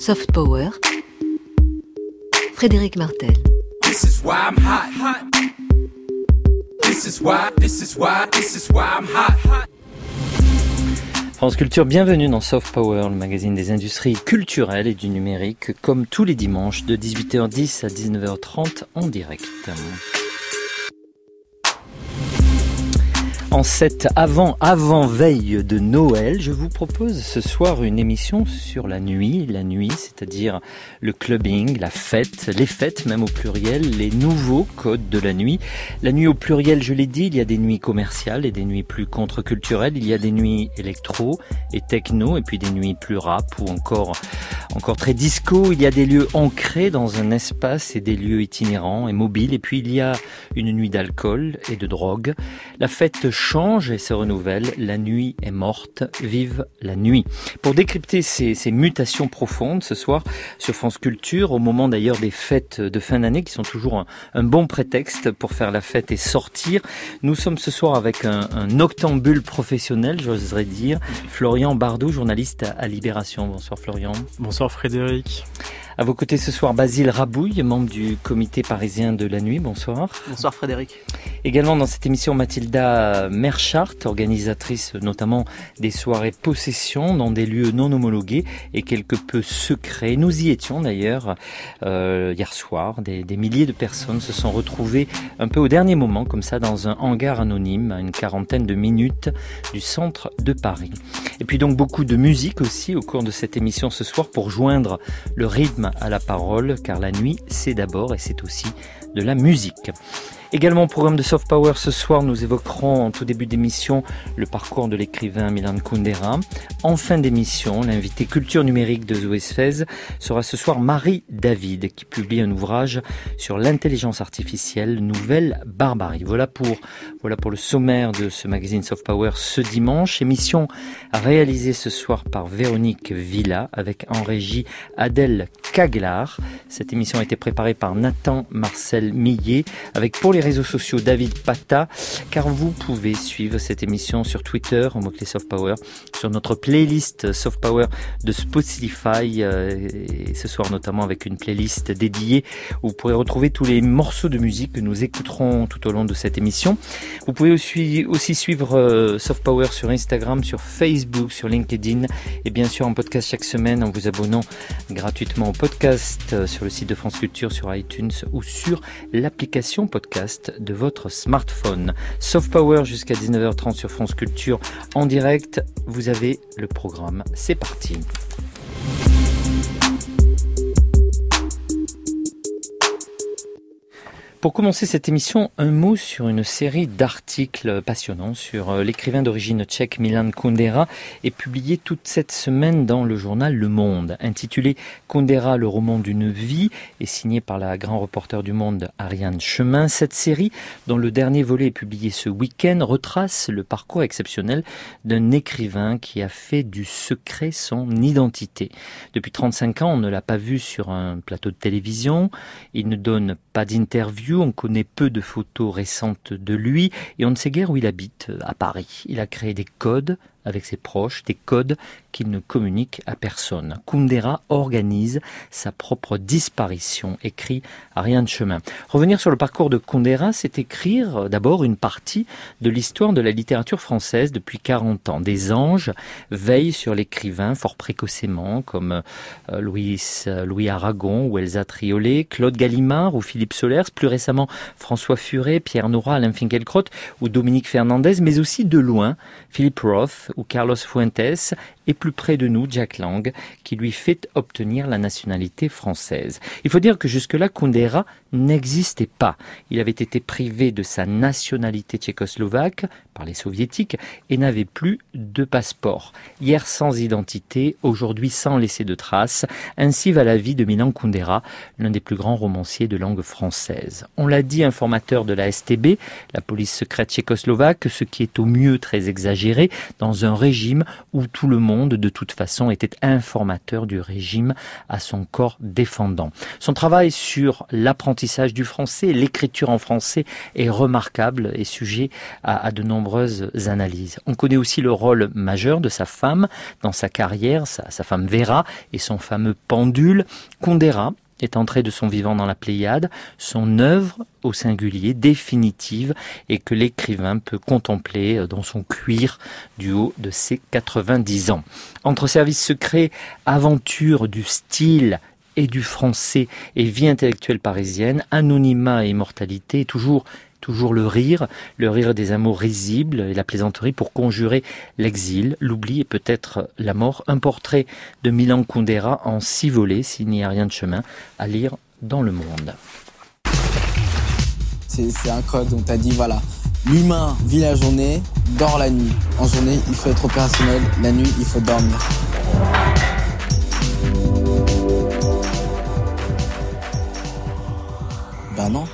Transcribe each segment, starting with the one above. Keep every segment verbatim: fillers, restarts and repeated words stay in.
Soft Power, Frédéric Martel. This is why I'm hot, hot. This is why, this is why, this is why I'm hot, hot. France Culture, bienvenue dans Soft Power, le magazine des industries culturelles et du numérique, comme tous les dimanches de dix-huit heures dix à dix-neuf heures trente en direct. En cette avant, avant-veille de Noël, je vous propose ce soir une émission sur la nuit. La nuit, c'est-à-dire le clubbing, la fête, les fêtes même au pluriel, les nouveaux codes de la nuit. La nuit au pluriel, je l'ai dit, il y a des nuits commerciales et des nuits plus contre-culturelles. Il y a des nuits électro et techno et puis des nuits plus rap ou encore, encore très disco. Il y a des lieux ancrés dans un espace et des lieux itinérants et mobiles. Et puis il y a une nuit d'alcool et de drogue. La fête change et se renouvelle, la nuit est morte, vive la nuit. Pour décrypter ces, ces mutations profondes ce soir sur France Culture, au moment d'ailleurs des fêtes de fin d'année qui sont toujours un, un bon prétexte pour faire la fête et sortir, nous sommes ce soir avec un, un octambule professionnel, j'oserais dire, Florian Bardot, journaliste à, à Libération. Bonsoir Florian. Bonsoir Frédéric. À vos côtés ce soir, Basile Rabouille, membre du comité parisien de la nuit. Bonsoir. Bonsoir Frédéric. Également dans cette émission, Mathilda Merchart, organisatrice notamment des soirées possession dans des lieux non homologués et quelque peu secrets. Nous y étions d'ailleurs euh, hier soir. Des, des milliers de personnes se sont retrouvées un peu au dernier moment, comme ça, dans un hangar anonyme, à une quarantaine de minutes du centre de Paris. Et puis donc beaucoup de musique aussi au cours de cette émission ce soir pour joindre le rythme à la parole, car la nuit, c'est d'abord et c'est aussi de la musique. Également au programme de Soft Power ce soir, nous évoquerons en tout début d'émission le parcours de l'écrivain Milan Kundera. En fin d'émission, l'invité culture numérique de Zoé Sfez sera ce soir Marie David, qui publie un ouvrage sur l'intelligence artificielle, Nouvelle Barbarie. Voilà pour, voilà pour le sommaire de ce magazine Soft Power ce dimanche. Émission réalisée ce soir par Véronique Villa avec en régie Adèle Caglar. Cette émission a été préparée par Nathan Marcel Millet avec pour les réseaux sociaux David Pata, car vous pouvez suivre cette émission sur Twitter au mot-clé Soft Power, sur notre playlist Soft Power de Spotify, euh, et ce soir notamment avec une playlist dédiée où vous pourrez retrouver tous les morceaux de musique que nous écouterons tout au long de cette émission. Vous pouvez aussi, aussi suivre euh, Soft Power sur Instagram, sur Facebook, sur LinkedIn et bien sûr en podcast chaque semaine en vous abonnant gratuitement au podcast euh, sur le site de France Culture, sur iTunes ou sur l'application podcast de votre smartphone. Soft Power jusqu'à dix-neuf heures trente sur France Culture en direct. Vous avez le programme. C'est parti. Pour commencer cette émission, un mot sur une série d'articles passionnants sur l'écrivain d'origine tchèque Milan Kundera et publié toute cette semaine dans le journal Le Monde. Intitulé Kundera, le roman d'une vie et signé par la grand reporter du Monde Ariane Chemin, cette série, dont le dernier volet est publié ce week-end, retrace le parcours exceptionnel d'un écrivain qui a fait du secret son identité. Depuis trente-cinq ans, on ne l'a pas vu sur un plateau de télévision, il ne donne pas d'interview, on connaît peu de photos récentes de lui et on ne sait guère où il habite à Paris. Il a créé des codes avec ses proches, des codes qu'il ne communique à personne. Kundera organise sa propre disparition, écrit Ariane Chemin. Revenir sur le parcours de Kundera, c'est écrire d'abord une partie de l'histoire de la littérature française depuis quarante ans. Des anges veillent sur l'écrivain fort précocement, comme Louis, Louis Aragon ou Elsa Triolet, Claude Gallimard ou Philippe Solers, plus récemment François Furet, Pierre Nora, Alain Finkielkraut ou Dominique Fernandez, mais aussi de loin Philippe Roth ou Carlos Fuentes, et plus près de nous, Jack Lang, qui lui fait obtenir la nationalité française. Il faut dire que jusque-là, Kundera n'existait pas. Il avait été privé de sa nationalité tchécoslovaque par les soviétiques et n'avait plus de passeport. Hier sans identité, aujourd'hui sans laisser de traces. Ainsi va la vie de Milan Kundera, l'un des plus grands romanciers de langue française. On l'a dit, informateur de la S T B, la police secrète tchécoslovaque, ce qui est au mieux très exagéré, dans dans un régime où tout le monde, de toute façon, était informateur du régime à son corps défendant. Son travail sur l'apprentissage du français, l'écriture en français est remarquable et sujet à, à de nombreuses analyses. On connaît aussi le rôle majeur de sa femme dans sa carrière, sa, sa femme Vera et son fameux pendule. Kundera est entré de son vivant dans la Pléiade, son œuvre au singulier, définitive, et que l'écrivain peut contempler dans son cuir du haut de ses quatre-vingt-dix ans. Entre service secret, aventure du style et du français et vie intellectuelle parisienne, anonymat et immortalité, toujours Toujours le rire, le rire des amours risibles et la plaisanterie pour conjurer l'exil, l'oubli et peut-être la mort. Un portrait de Milan Kundera en six volets, s'il n'y a rien de chemin, à lire dans Le Monde. C'est, c'est un code, on t'a dit voilà, l'humain vit la journée, dort la nuit. En journée, il faut être opérationnel, la nuit, il faut dormir. Bah non.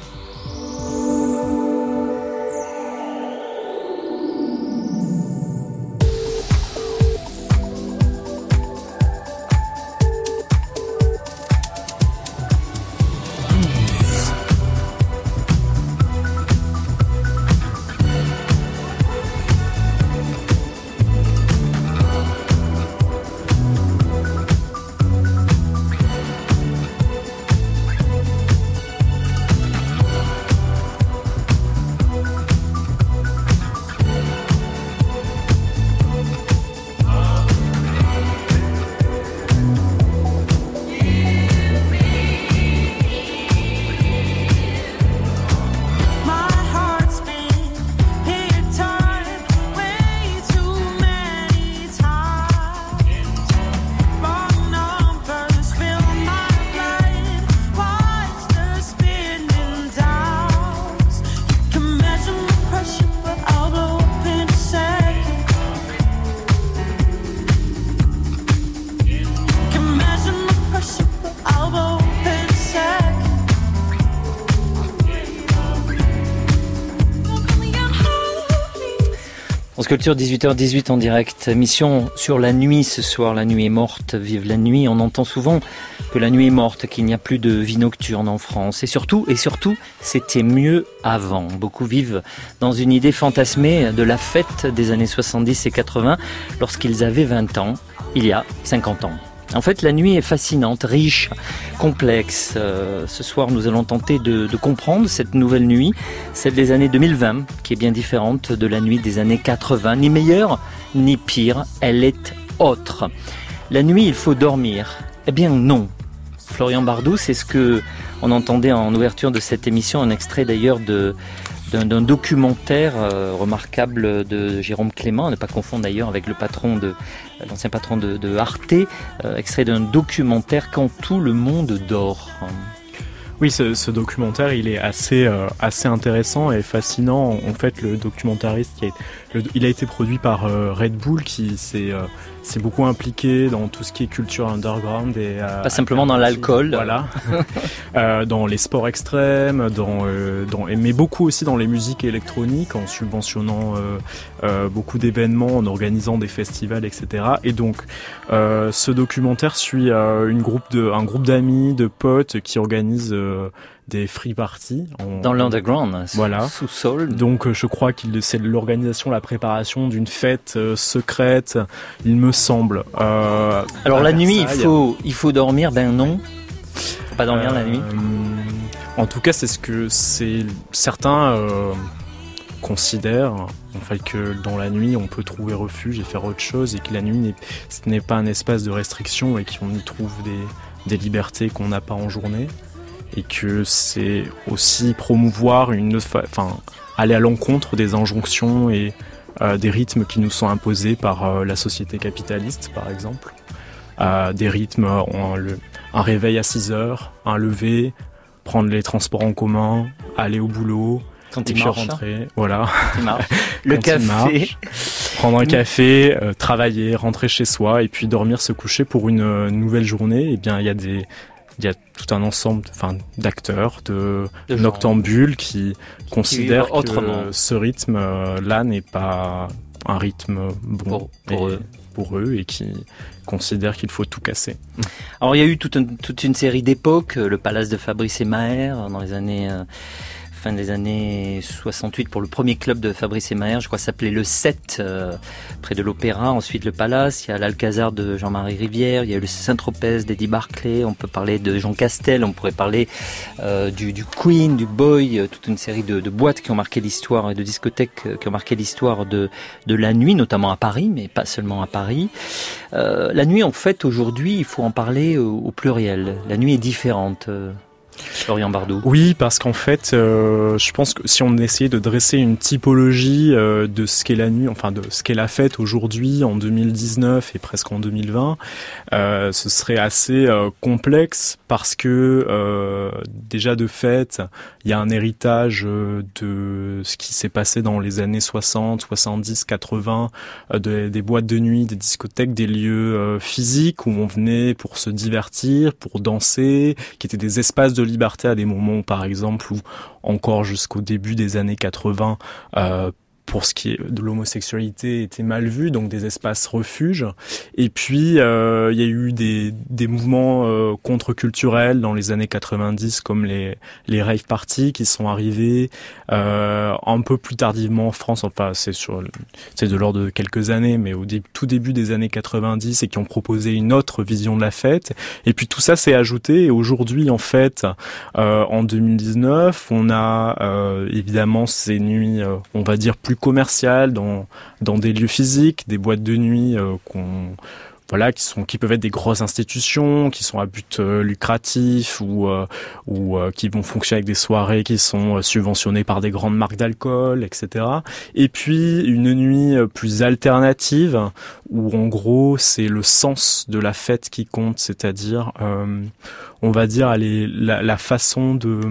Culture, dix-huit heures dix-huit en direct. Mission sur la nuit ce soir. La nuit est morte. Vive la nuit. On entend souvent que la nuit est morte, qu'il n'y a plus de vie nocturne en France. Et surtout, et surtout, c'était mieux avant. Beaucoup vivent dans une idée fantasmée de la fête des années soixante-dix et quatre-vingts lorsqu'ils avaient vingt ans, il y a cinquante ans. En fait, la nuit est fascinante, riche, complexe. Euh, ce soir, nous allons tenter de, de comprendre cette nouvelle nuit, celle des années deux mille vingt, qui est bien différente de la nuit des années quatre-vingts. Ni meilleure, ni pire, elle est autre. La nuit, il faut dormir. Eh bien non. Florian Bardou, c'est ce que on entendait en ouverture de cette émission, un extrait d'ailleurs de... D'un, d'un documentaire euh, remarquable de Jérôme Clément, à ne pas confondre d'ailleurs avec le patron de, l'ancien patron de, de Arte, euh, extrait d'un documentaire Quand tout le monde dort. Oui, ce, ce documentaire, il est assez, euh, assez intéressant et fascinant. En fait, le documentariste, qui a, le, il a été produit par euh, Red Bull, qui s'est, euh, s'est beaucoup impliqué dans tout ce qui est culture underground. Et, euh, Pas simplement dans l'alcool. Voilà. euh, dans les sports extrêmes, dans, euh, dans, mais beaucoup aussi dans les musiques électroniques, en subventionnant euh, euh, beaucoup d'événements, en organisant des festivals, et cetera. Et donc, euh, ce documentaire suit euh, une groupe de, un groupe d'amis, de potes qui organisent euh, des free parties en, dans l'underground, voilà, sous-sol. Donc euh, je crois qu'il c'est l'organisation, la préparation d'une fête euh, secrète, il me semble. Euh, Alors la nuit, il faut, il faut dormir. Ben non, faut pas dormir euh, la nuit. En tout cas, c'est ce que c'est certains euh, considèrent. En fait, que dans la nuit, on peut trouver refuge et faire autre chose, et que la nuit, n'est, ce n'est pas un espace de restriction et qu'on y trouve des, des libertés qu'on n'a pas en journée. Et que c'est aussi promouvoir une, enfin, aller à l'encontre des injonctions et euh, des rythmes qui nous sont imposés par euh, la société capitaliste, par exemple. Euh, des rythmes, on, le, un réveil à six heures, un lever, prendre les transports en commun, aller au boulot, quand et il puis marche, rentrer, voilà. Quand il marche. Le quand café, marche, prendre un café, euh, travailler, rentrer chez soi et puis dormir, se coucher pour une euh, nouvelle journée. Et bien, il y a des Il y a tout un ensemble enfin, d'acteurs, de, de noctambules qui, qui considèrent que ce rythme-là n'est pas un rythme bon pour, pour eux. pour eux et qui considèrent qu'il faut tout casser. Alors il y a eu toute une, toute une série d'époques, le palace de Fabrice et Maher dans les années euh, fin des années soixante-huit pour le premier club de Fabrice et Maher, je crois que ça s'appelait le sept euh, près de l'Opéra, ensuite le Palace, il y a l'Alcazar de Jean-Marie Rivière, il y a eu le Saint-Tropez d'Eddie Barclay, on peut parler de Jean Castel, on pourrait parler euh, du, du Queen, du Boy, euh, toute une série de, de boîtes qui ont marqué l'histoire et de discothèques euh, qui ont marqué l'histoire de, de la nuit, notamment à Paris, mais pas seulement à Paris. Euh, la nuit en fait aujourd'hui, il faut en parler au, au pluriel, la nuit est différente. Euh. Florian Bardot. Oui, parce qu'en fait, euh, je pense que si on essayait de dresser une typologie euh, de ce qu'est la nuit, enfin de ce qu'est la fête aujourd'hui, en deux mille dix-neuf et presque en deux mille vingt, euh, ce serait assez euh, complexe parce que euh, déjà de fait, il y a un héritage euh, de ce qui s'est passé dans les années soixante, soixante-dix, quatre-vingts, euh, de, des boîtes de nuit, des discothèques, des lieux euh, physiques où on venait pour se divertir, pour danser, qui étaient des espaces de liberté à des moments, par exemple, où encore jusqu'au début des années quatre-vingts, euh, pour ce qui est de l'homosexualité, était mal vu, donc des espaces refuges. Et puis, euh, il y a eu des, des mouvements euh, contre-culturels dans les années quatre-vingt-dix, comme les, les rave parties qui sont arrivés euh, un peu plus tardivement en France. Enfin, c'est sur, c'est de l'ordre de quelques années, mais au dé- tout début des années quatre-vingt-dix, et qui ont proposé une autre vision de la fête. Et puis tout ça s'est ajouté. Et aujourd'hui, en fait, euh, en deux mille dix-neuf, on a euh, évidemment ces nuits, euh, on va dire plus commerciales dans dans des lieux physiques, des boîtes de nuit euh, qu'on voilà qui sont qui peuvent être des grosses institutions, qui sont à but euh, lucratif ou euh, ou euh, qui vont fonctionner avec des soirées qui sont euh, subventionnées par des grandes marques d'alcool, et cetera. Et puis une nuit euh, plus alternative où en gros c'est le sens de la fête qui compte, c'est-à-dire euh, on va dire allez, la, la façon de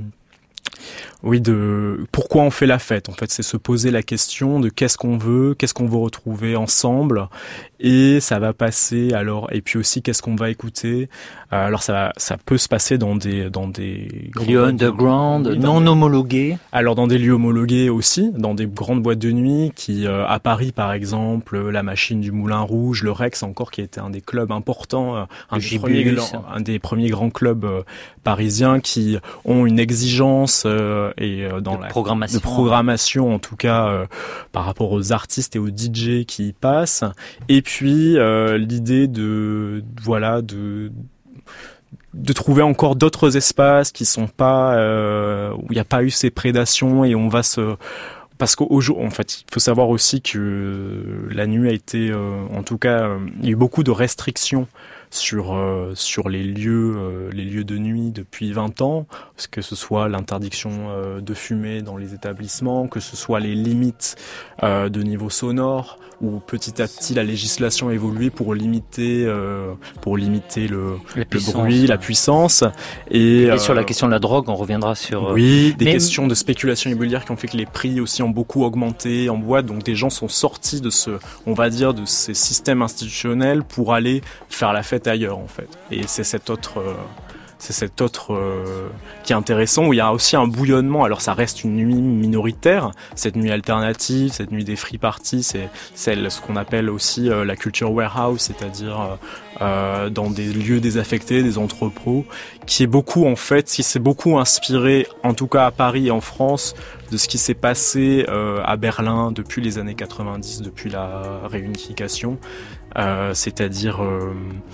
Oui, de pourquoi on fait la fête. En fait, c'est se poser la question de qu'est-ce qu'on veut, qu'est-ce qu'on veut retrouver ensemble, et ça va passer. Alors, et puis aussi qu'est-ce qu'on va écouter. Euh, alors, ça va, ça peut se passer dans des dans des lieux underground, oui, non des, homologués. Alors, dans des lieux homologués aussi, dans des grandes boîtes de nuit, qui euh, à Paris par exemple, la Machine du Moulin Rouge, le Rex encore, qui était un des clubs importants, euh, un, des premiers, un des premiers grands clubs euh, parisiens qui ont une exigence euh, et euh, dans de la programmation. de programmation en tout cas euh, par rapport aux artistes et aux D J qui y passent. Et puis euh, l'idée de voilà de de trouver encore d'autres espaces qui sont pas euh, où il n'y a pas eu ces prédations, et on va se parce qu'au jour, en fait, il faut savoir aussi que la nuit a été, euh, en tout cas, euh, il y a eu beaucoup de restrictions sur euh, sur les lieux euh, les lieux de nuit depuis vingt ans, que ce soit l'interdiction euh, de fumer dans les établissements, que ce soit les limites euh, de niveau sonore, où petit à petit la législation a évolué pour limiter euh, pour limiter le, le bruit, ouais. la puissance, et, et euh, sur la question de la drogue, on reviendra sur oui des mais... questions de spéculation immobilière qui ont fait que les prix aussi ont beaucoup augmenté en boîte, donc des gens sont sortis de ce, on va dire, de ces systèmes institutionnels pour aller faire la fête ailleurs en fait. Et c'est cet autre euh, c'est cet autre euh, qui est intéressant, où il y a aussi un bouillonnement. Alors ça reste une nuit minoritaire, cette nuit alternative, cette nuit des free parties, c'est celle ce qu'on appelle aussi euh, la culture warehouse, c'est-à-dire euh, euh, dans des lieux désaffectés, des entrepôts, qui est beaucoup en fait, qui s'est beaucoup inspiré, en tout cas à Paris et en France, de ce qui s'est passé euh, à Berlin depuis les années quatre-vingt-dix, depuis la réunification, euh, c'est-à-dire euh,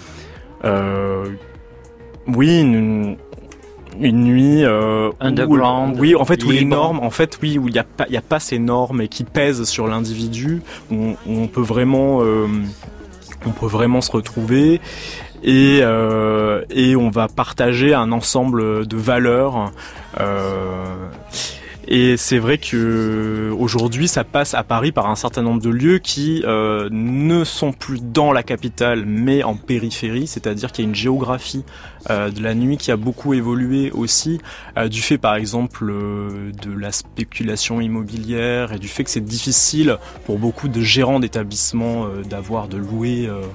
euh, oui, une, une nuit euh, underground. Où, oui, en fait, libre. où les normes, en fait, oui, où il y a pas, il y a pas ces normes et qui pèsent sur l'individu, où on, où on peut vraiment, euh, on peut vraiment se retrouver. Et, euh, et on va partager un ensemble de valeurs. Euh, Et c'est vrai que aujourd'hui, ça passe à Paris par un certain nombre de lieux qui euh, ne sont plus dans la capitale, mais en périphérie, c'est-à-dire qu'il y a une géographie euh, de la nuit qui a beaucoup évolué aussi, euh, du fait par exemple euh, de la spéculation immobilière et du fait que c'est difficile pour beaucoup de gérants d'établissements euh, d'avoir de louer euh,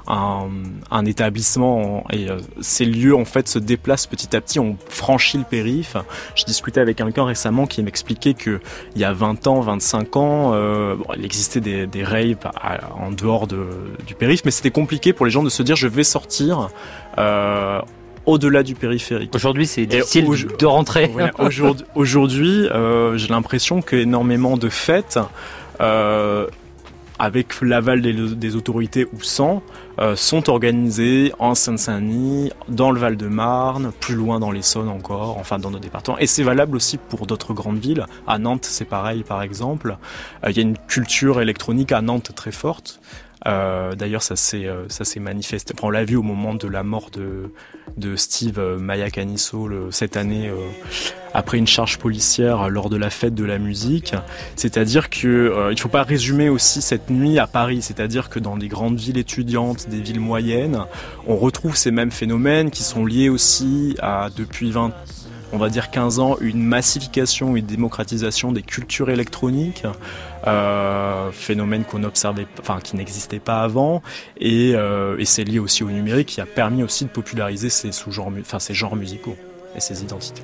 un, un établissement et euh, ces lieux en fait se déplacent petit à petit, on franchit le périph'. Je discutais avec quelqu'un récemment qui m'expliquait que il y a vingt ans, vingt-cinq ans, euh, bon, il existait des, des raves à, en dehors de, du périph', mais c'était compliqué pour les gens de se dire je vais sortir euh, au-delà du périphérique. Aujourd'hui, c'est difficile au, de rentrer. Voilà, aujourd'hui, aujourd'hui euh, j'ai l'impression qu'énormément de fêtes, euh, avec l'aval des, des autorités ou sans, euh, sont organisées en Seine-Saint-Denis, dans le Val-de-Marne, plus loin dans l'Essonne encore, enfin dans nos départements. Et c'est valable aussi pour d'autres grandes villes. À Nantes, c'est pareil, par exemple. Il euh, y a une culture électronique à Nantes très forte. Euh, d'ailleurs, ça s'est euh, ça s'est manifesté. Enfin, on l'a vu au moment de la mort de de Steve euh, Mayacanisso le, cette année euh, après une charge policière lors de la fête de la musique. C'est-à-dire que euh, il faut pas résumer aussi cette nuit à Paris. C'est-à-dire que dans des grandes villes étudiantes, des villes moyennes, on retrouve ces mêmes phénomènes qui sont liés aussi à depuis vingt on va dire quinze ans, une massification, une démocratisation des cultures électroniques, euh, phénomène qu'on observait, enfin qui n'existait pas avant, et, euh, et c'est lié aussi au numérique qui a permis aussi de populariser ces sous-genres, enfin ces genres musicaux et ces identités.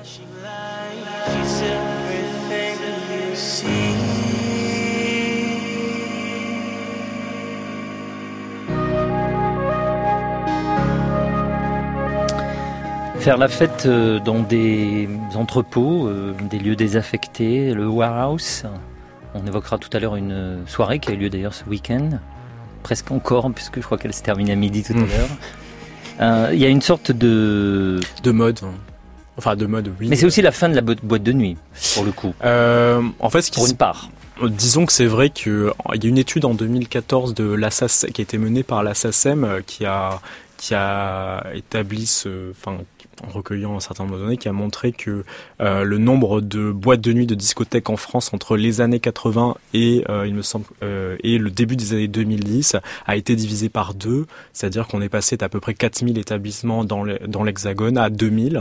Faire la fête dans des entrepôts, des lieux désaffectés, le warehouse. On évoquera tout à l'heure une soirée qui a eu lieu d'ailleurs ce week-end, presque encore, puisque je crois qu'elle se termine à midi tout à l'heure. Euh, il y a une sorte de... De mode. Enfin, de mode, oui. Mais c'est aussi la fin de la boîte de nuit, pour le coup. Euh, en fait, ce qui pour une part. Disons que c'est vrai qu'il y a une étude en deux mille quatorze de l'A S A C, qui a été menée par l'A S A C E M, qui a, qui a établi ce... Enfin, en recueillant un certain nombre de données, qui a montré que euh, le nombre de boîtes de nuit, de discothèques en France entre les années quatre-vingts et euh, il me semble euh, et le début des années deux mille dix a été divisé par deux, c'est-à-dire qu'on est passé d'à peu près quatre mille établissements dans, le, dans l'Hexagone à deux mille.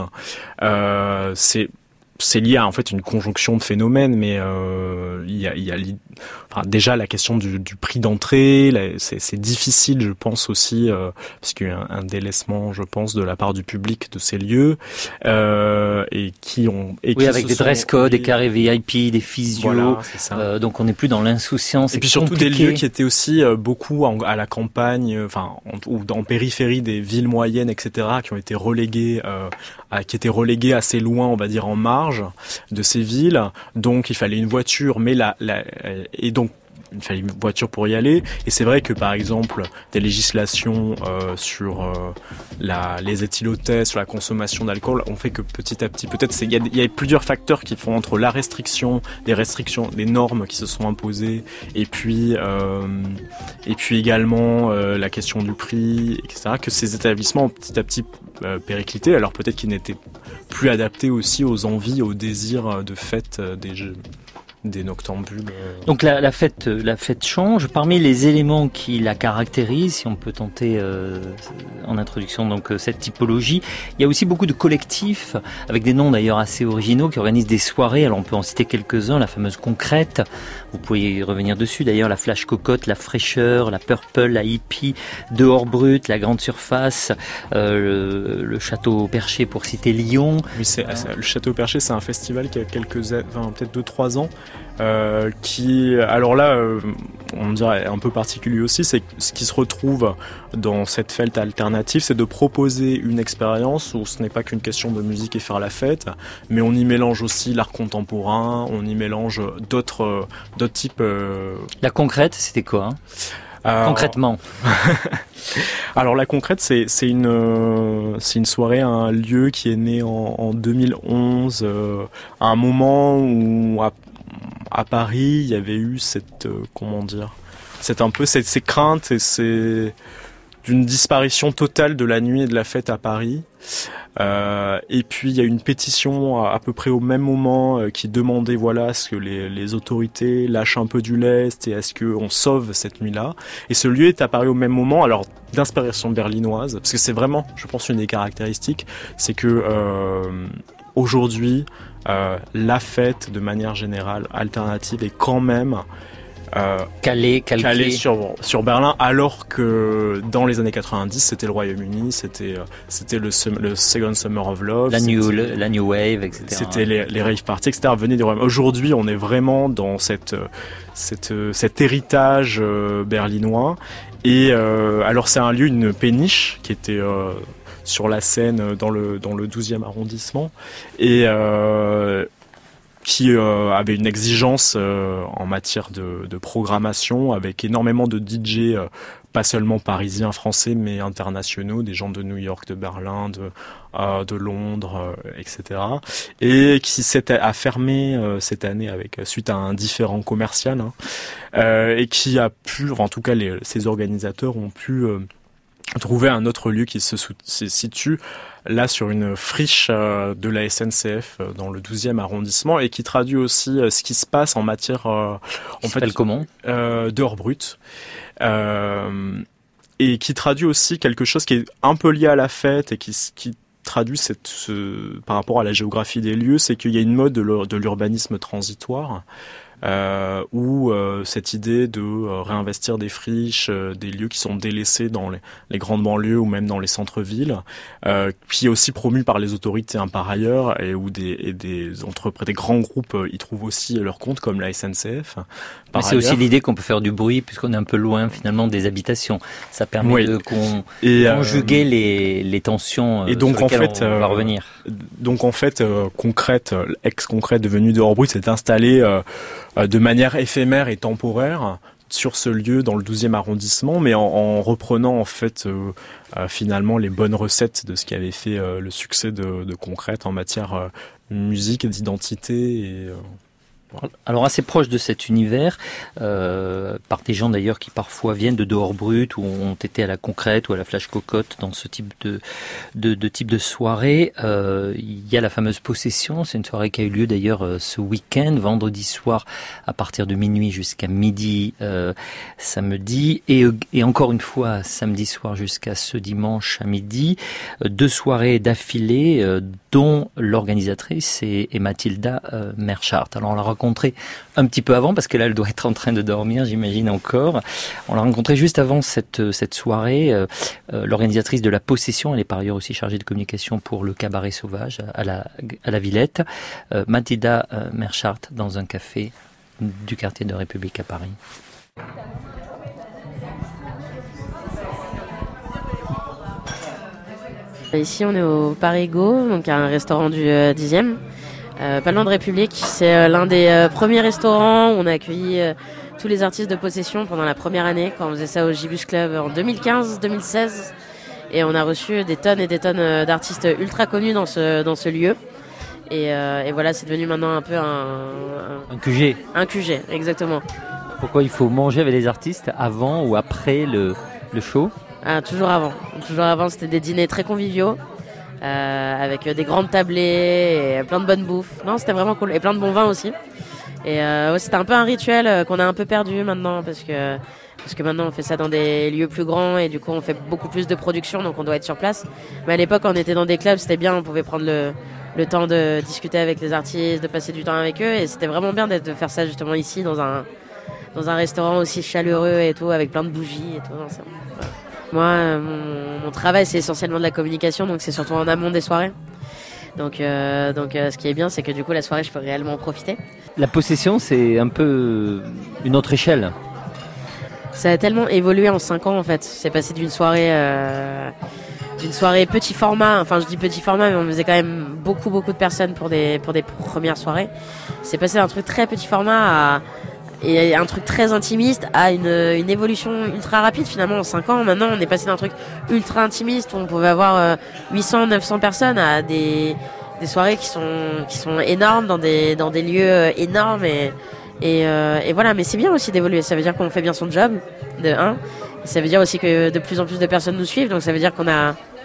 Euh, c'est c'est lié à en fait une conjonction de phénomènes, mais euh, il y a, il y a enfin, déjà la question du, du prix d'entrée, là, c'est, c'est difficile, je pense aussi, euh, parce qu'il y a eu un, un délaissement, je pense, de la part du public de ces lieux, euh, et qui ont et oui, qui avec des dress codes, des carrés V I P, des physios, voilà, c'est ça. Euh, donc on n'est plus dans l'insouciance. Et puis surtout compliqué. Des lieux qui étaient aussi euh, beaucoup en, à la campagne, enfin en, ou en périphérie des villes moyennes, et cetera, qui ont été relégués, euh, à, qui étaient relégués assez loin, on va dire en marge de ces villes, donc il fallait une voiture, mais la, la et donc il fallait une voiture pour y aller. Et c'est vrai que par exemple des législations euh, sur euh, la, les éthylotestes, sur la consommation d'alcool, ont fait que petit à petit, peut-être c'est, il y a, il y a plusieurs facteurs qui font entre la restriction, des restrictions, des normes qui se sont imposées, et puis euh, et puis également euh, la question du prix, et cetera, que ces établissements ont petit à petit euh, périclité. Alors peut-être qu'ils n'étaient plus adaptés aussi aux envies, aux désirs de fête des jeux. Des noctambules. Donc la, la fête, la fête change. Parmi les éléments qui la caractérisent, si on peut tenter euh, en introduction donc cette typologie, il y a aussi beaucoup de collectifs avec des noms d'ailleurs assez originaux qui organisent des soirées. Alors on peut en citer quelques-uns, la fameuse Concrète. Vous pouvez y revenir dessus. D'ailleurs la Flash Cocotte, la Fraîcheur, la Purple, la Hippie, Dehors Brut, la Grande Surface, euh, le, le Château Perché pour citer Lyon. Oui, c'est, c'est, le Château Perché, c'est un festival qui a quelques, enfin, peut-être deux trois ans. Euh, qui, alors là, euh, on dirait un peu particulier aussi, c'est que ce qui se retrouve dans cette fête alternative, c'est de proposer une expérience où ce n'est pas qu'une question de musique et faire la fête, mais on y mélange aussi l'art contemporain, on y mélange d'autres, euh, d'autres types. Euh... La Concrète, c'était quoi hein Alors... Concrètement. Alors la Concrète, c'est c'est une euh, c'est une soirée, un lieu qui est né en, en deux mille onze, euh, à un moment où à, à Paris, il y avait eu cette euh, comment dire, c'est un peu ces, ces craintes et c'est d'une disparition totale de la nuit et de la fête à Paris. Euh, et puis il y a une pétition à, à peu près au même moment euh, qui demandait voilà à ce que les, les autorités lâchent un peu du lest et à ce qu'on sauve cette nuit-là. Et ce lieu est apparu au même moment, alors d'inspiration berlinoise, parce que c'est vraiment, je pense, une des caractéristiques, c'est que euh, aujourd'hui, euh, la fête de manière générale alternative est quand même euh, calé, calqué. calé sur, sur Berlin, alors que dans les années quatre-vingt-dix, c'était le Royaume-Uni, c'était, c'était le, le Second Summer of Love. La new, le, la new Wave, et cetera. C'était les, les rave parties, et cetera venaient du Royaume-Uni. Aujourd'hui, on est vraiment dans cette, cette, cet héritage euh, berlinois. Et euh, alors, c'est un lieu, une péniche qui était... Euh, sur la Seine dans le dans le douzième arrondissement et euh, qui euh, avait une exigence euh, en matière de, de programmation avec énormément de D J euh, pas seulement parisiens, français mais internationaux, des gens de New York, de Berlin, de euh, de Londres, euh, et cetera. Et qui s'est a fermé euh, cette année avec suite à un différend commercial hein, euh, et qui a pu, en tout cas les, ses organisateurs ont pu euh, trouver un autre lieu qui se, sou- se situe là sur une friche euh, de la S N C F euh, dans le douzième arrondissement et qui traduit aussi euh, ce qui se passe en matière euh, en fait comment euh, d'heures brutes euh, et qui traduit aussi quelque chose qui est un peu lié à la fête et qui, qui traduit cette, ce, par rapport à la géographie des lieux, c'est qu'il y a une mode de, l'ur- de l'urbanisme transitoire. Euh, où euh, cette idée de euh, réinvestir des friches, euh, des lieux qui sont délaissés dans les, les grandes banlieues ou même dans les centres-villes, euh, qui est aussi promu par les autorités hein, par ailleurs et où des, et des entreprises, des grands groupes euh, y trouvent aussi leur compte comme la S N C F. Mais c'est ailleurs. Aussi l'idée qu'on peut faire du bruit puisqu'on est un peu loin finalement des habitations. Ça permet oui. de con, et, conjuguer euh, les, les tensions et donc, sur lesquelles en fait, on euh, va revenir. Donc en fait, euh, concrète, ex-concrète devenue dehors brut s'est installée euh, de manière éphémère et temporaire sur ce lieu dans le douzième arrondissement, mais en, en reprenant en fait euh, euh, finalement les bonnes recettes de ce qui avait fait euh, le succès de, de Concrète en matière euh, musique, d'identité et... Euh, Alors assez proche de cet univers, euh, par des gens d'ailleurs qui parfois viennent de dehors brut ou ont été à la Concrète ou à la Flash Cocotte dans ce type de de, de type de soirée. Euh, il y a la fameuse Possession, c'est une soirée qui a eu lieu d'ailleurs euh, ce week-end, vendredi soir à partir de minuit jusqu'à midi euh, samedi et, et encore une fois samedi soir jusqu'à ce dimanche à midi. Euh, deux soirées d'affilée euh, dont l'organisatrice est, est Mathilda euh, Merschardt. Alors on la rencontrée un petit peu avant parce que là elle doit être en train de dormir, j'imagine encore. On l'a rencontrée juste avant cette cette soirée. Euh, euh, l'organisatrice de la Possession, elle est par ailleurs aussi chargée de communication pour le Cabaret Sauvage à la à la Villette. Euh, Mathilda euh, Merschardt dans un café du quartier de République à Paris. Ici, on est au Parigo, donc un restaurant du euh, dixième, euh, pas loin de République. C'est euh, l'un des euh, premiers restaurants où on a accueilli euh, tous les artistes de Possession pendant la première année, quand on faisait ça au Gibus Club en deux mille quinze deux mille seize. Et on a reçu des tonnes et des tonnes euh, d'artistes ultra connus dans ce, dans ce lieu. Et, euh, et voilà, c'est devenu maintenant un peu un... Un, un Q G. Un Q G, exactement. Pourquoi il faut manger avec les artistes avant ou après le, le show ? Ah, toujours avant. Toujours avant, c'était des dîners très conviviaux, euh, avec des grandes tablées et plein de bonnes bouffes. Non, c'était vraiment cool. Et plein de bons vins aussi. Et euh, ouais, c'était un peu un rituel euh, qu'on a un peu perdu maintenant, parce que, parce que maintenant on fait ça dans des lieux plus grands et du coup on fait beaucoup plus de production, donc on doit être sur place. Mais à l'époque, quand on était dans des clubs, c'était bien, on pouvait prendre le, le temps de discuter avec les artistes, de passer du temps avec eux. Et c'était vraiment bien d'être, de faire ça justement ici, dans un, dans un restaurant aussi chaleureux et tout, avec plein de bougies et tout. Non, c'est, ouais. Moi, mon, mon travail, c'est essentiellement de la communication, donc c'est surtout en amont des soirées. Donc, euh, donc euh, ce qui est bien, c'est que du coup, la soirée, je peux réellement en profiter. La Possession, c'est un peu une autre échelle. Ça a tellement évolué en cinq ans, en fait. C'est passé d'une soirée, euh, d'une soirée petit format. Enfin, je dis petit format, mais on faisait quand même beaucoup, beaucoup de personnes pour des, pour des premières soirées. C'est passé d'un truc très petit format à... et un truc très intimiste à une, une évolution ultra rapide finalement en cinq ans. Maintenant on est passé d'un truc ultra intimiste où on pouvait avoir euh, huit cents neuf cents personnes à des, des soirées qui sont, qui sont énormes dans des, dans des lieux énormes et, et, euh, et voilà. Mais c'est bien aussi d'évoluer, ça veut dire qu'on fait bien son job de un, et ça veut dire aussi que de plus en plus de personnes nous suivent, donc ça veut dire qu'on a,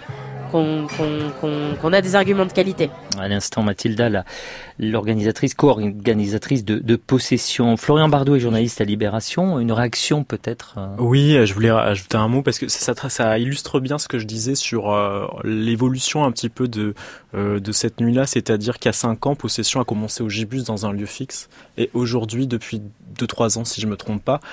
qu'on, qu'on, qu'on, qu'on a des arguments de qualité. À l'instant, Mathilda, la, l'organisatrice, co-organisatrice de, de Possession. Florian Bardot est journaliste à Libération. Une réaction peut-être euh... Oui, je voulais ajouter un mot parce que ça, ça illustre bien ce que je disais sur euh, l'évolution un petit peu de, euh, de cette nuit-là. C'est-à-dire qu'à cinq ans, Possession a commencé au Gibus dans un lieu fixe. Et aujourd'hui, depuis deux trois ans, si je me trompe pas,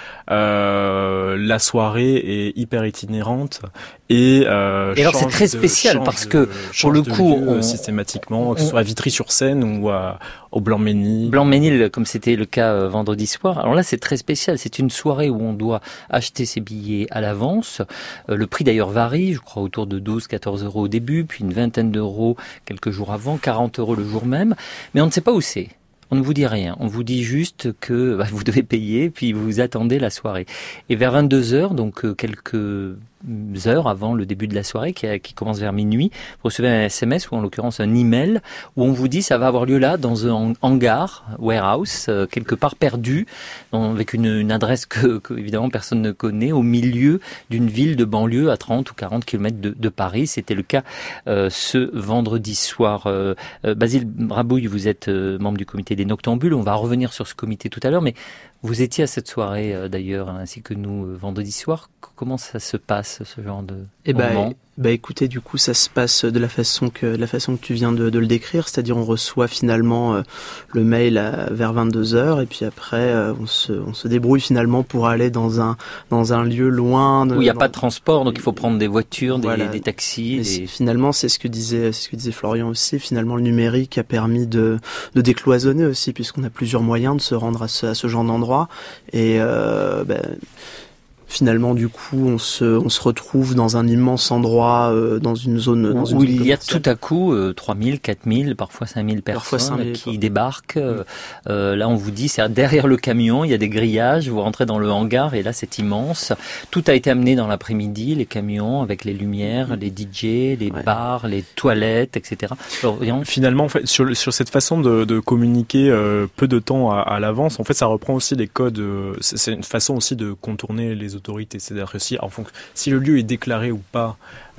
euh, la soirée est hyper itinérante. Et, euh, et alors c'est très spécial de, parce de, que pour le coup, lieu, on, systématiquement, que ce soit à Vitry-sur-Seine ou à, au Blanc-Ménil. Blanc-Ménil, comme c'était le cas euh, vendredi soir. Alors là, c'est très spécial. C'est une soirée où on doit acheter ses billets à l'avance. Euh, le prix d'ailleurs varie, je crois autour de douze quatorze euros au début, puis une vingtaine d'euros quelques jours avant, quarante euros le jour même. Mais on ne sait pas où c'est. On ne vous dit rien, on vous dit juste que bah, vous devez payer, puis vous attendez la soirée. Et vers vingt-deux heures, donc euh, quelques heures avant le début de la soirée, qui, a, qui commence vers minuit, vous recevez un S M S ou en l'occurrence un email où on vous dit ça va avoir lieu là dans un hangar, warehouse, euh, quelque part perdu, dans, avec une, une adresse que, que évidemment personne ne connaît, au milieu d'une ville de banlieue à trente ou quarante kilomètres de, de Paris. C'était le cas euh, ce vendredi soir. Euh, euh, Basile Brabouille, vous êtes euh, membre du comité des Noctambules. On va revenir sur ce comité tout à l'heure, mais vous étiez à cette soirée euh, d'ailleurs, ainsi que nous, euh, vendredi soir. Comment ça se passe, ce genre de eh moment ? bah, bah écoutez, du coup, ça se passe de la façon que, de la façon que tu viens de, de le décrire, c'est-à-dire on reçoit finalement euh, le mail à, vers vingt-deux heures et puis après euh, on se, on se débrouille finalement pour aller dans un, dans un lieu loin. De, où il n'y a dans... pas de transport, donc il faut prendre des voitures, des, voilà. des taxis. Des... Finalement, c'est ce que disait, c'est ce que disait Florian aussi. Finalement, le numérique a permis de, de décloisonner aussi, puisqu'on a plusieurs moyens de se rendre à ce, à ce genre d'endroit. Et euh, ben, finalement, du coup, on se, on se retrouve dans un immense endroit, euh, dans une zone dans où, une où zone il y a tout à coup euh, trois mille, quatre mille, parfois cinq mille personnes cinq mille, qui quoi. débarquent. Euh, euh, là, on vous dit, c'est derrière le camion, il y a des grillages, vous rentrez dans le hangar et là, c'est immense. Tout a été amené dans l'après-midi, les camions avec les lumières, les D J, les ouais. bars, les toilettes, et cetera. Alors, finalement, en fait, sur, sur cette façon de, de communiquer euh, peu de temps à, à l'avance, en fait, ça reprend aussi les codes. Euh, c'est, c'est une façon aussi de contourner les autorités. C'est-à-dire que si, en fonction, si le lieu est déclaré ou pas,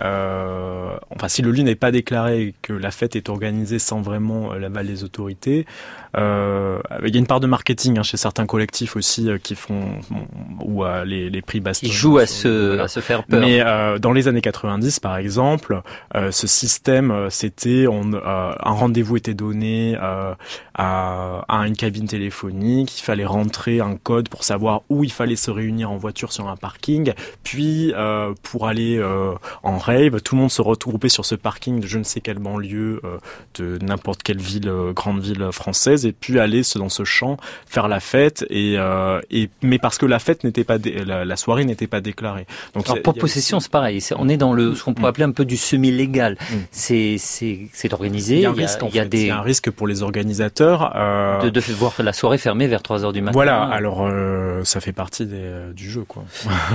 euh, enfin, si le lieu n'est pas déclaré et que la fête est organisée sans vraiment euh, l'aval des autorités, euh, il y a une part de marketing hein, chez certains collectifs aussi euh, qui font bon, ou euh, les, les prix Baston. Ils jouent à se, voilà. à se faire peur. Mais euh, dans les années quatre-vingt-dix, par exemple, euh, ce système, c'était on, euh, un rendez-vous était donné euh, à, à une cabine téléphonique. Il fallait rentrer un code pour savoir où il fallait se réunir en voiture sur un parking. Puis euh, pour aller euh, en rave, tout le monde se regroupait sur ce parking de je ne sais quelle banlieue euh, de n'importe quelle ville, euh, grande ville française, et puis aller dans ce champ faire la fête. Et, euh, et mais parce que la fête n'était pas dé- la, la soirée n'était pas déclarée. Donc alors pour Possession, aussi... c'est pareil. C'est, on est dans le ce qu'on pourrait appeler un peu du semi-légal. Mmh. C'est c'est c'est organisé. Il y a un il y a, risque. Il y a, des... il y a un risque pour les organisateurs euh... de, de voir la soirée fermée vers trois heures du matin. Voilà. Alors euh, ça fait partie des, euh, du jeu, quoi.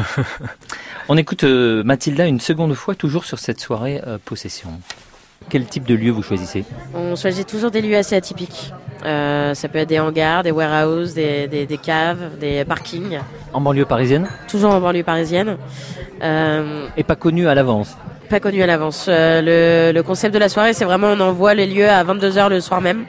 On écoute euh, Mathilda une seconde fois, toujours sur cette soirée euh, Possession. Quel type de lieu vous choisissez ? On choisit toujours des lieux assez atypiques. Euh, ça peut être des hangars, des warehouses, des, des, des caves, des parkings. En banlieue parisienne ? Toujours en banlieue parisienne. Euh, Et pas connu à l'avance ? Pas connu à l'avance. Euh, le, le concept de la soirée, c'est vraiment on envoie les lieux à vingt-deux heures le soir même.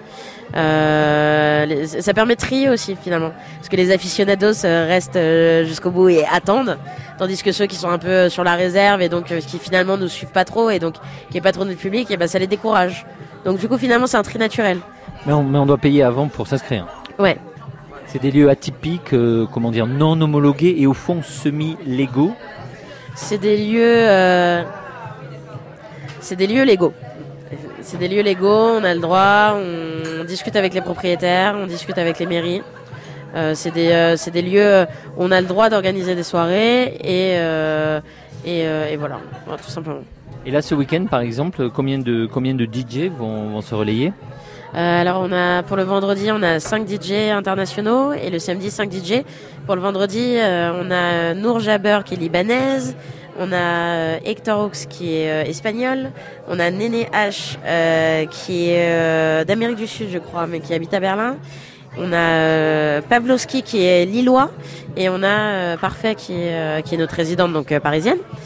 Euh, les, ça permet de trier aussi finalement, parce que les aficionados euh, restent euh, jusqu'au bout et attendent, tandis que ceux qui sont un peu sur la réserve et donc euh, qui finalement nous suivent pas trop et donc qui est pas trop notre public, et ben ça les décourage. Donc du coup finalement c'est un tri naturel. Mais on, mais on doit payer avant pour s'inscrire. Ouais. C'est des lieux atypiques, euh, comment dire, non homologués et au fond semi-légaux. C'est des lieux, euh, c'est des lieux légaux. C'est des lieux légaux, on a le droit, on discute avec les propriétaires, on discute avec les mairies. Euh, c'est des, euh, c'est des lieux où on a le droit d'organiser des soirées et, euh, et, euh, et voilà, voilà, tout simplement. Et là, ce week-end, par exemple, combien de, combien de D J vont, vont se relayer ? euh, Alors, on a, pour le vendredi, on a cinq D J internationaux et le samedi, cinq D J. Pour le vendredi, euh, on a Nour Jaber qui est libanaise. On a Hector Hawks qui est euh, espagnol. On a Néné H euh, qui est euh, d'Amérique du Sud, je crois, mais qui habite à Berlin. On a euh, Pavlovski qui est lillois. Et on a euh, Parfait qui est, euh, qui est notre résidente, donc euh, parisienne.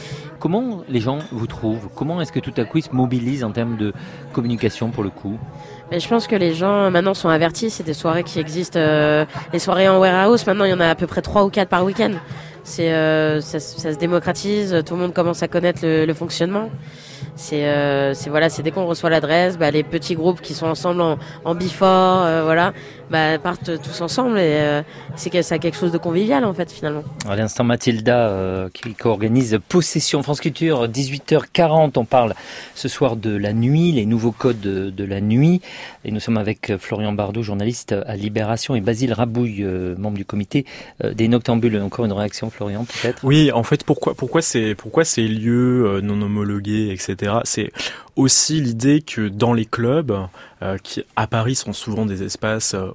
Comment les gens vous trouvent ? Comment est-ce que tout à coup ils se mobilisent en termes de communication pour le coup ? Mais je pense que les gens maintenant sont avertis, c'est des soirées qui existent, euh, les soirées en warehouse, maintenant il y en a à peu près trois ou quatre par week-end. C'est, euh, ça, ça se démocratise, tout le monde commence à connaître le, le fonctionnement. C'est, euh, c'est voilà, c'est dès qu'on reçoit l'adresse, bah, les petits groupes qui sont ensemble en, en before, euh, voilà, bah, partent tous ensemble et euh, c'est que ça a quelque chose de convivial en fait finalement. À l'instant, Mathilda euh, qui co-organise Possession France Culture, dix-huit heures quarante. On parle ce soir de la nuit, les nouveaux codes de, de la nuit. Et nous sommes avec Florian Bardot, journaliste à Libération, et Basile Rabouille, euh, membre du comité euh, des Noctambules. Encore une réaction, Florian, peut-être ? Oui, en fait, pourquoi, pourquoi ces, pourquoi ces lieux euh, non homologués, et cetera. C'est aussi l'idée que dans les clubs, euh, qui à Paris sont souvent des espaces euh,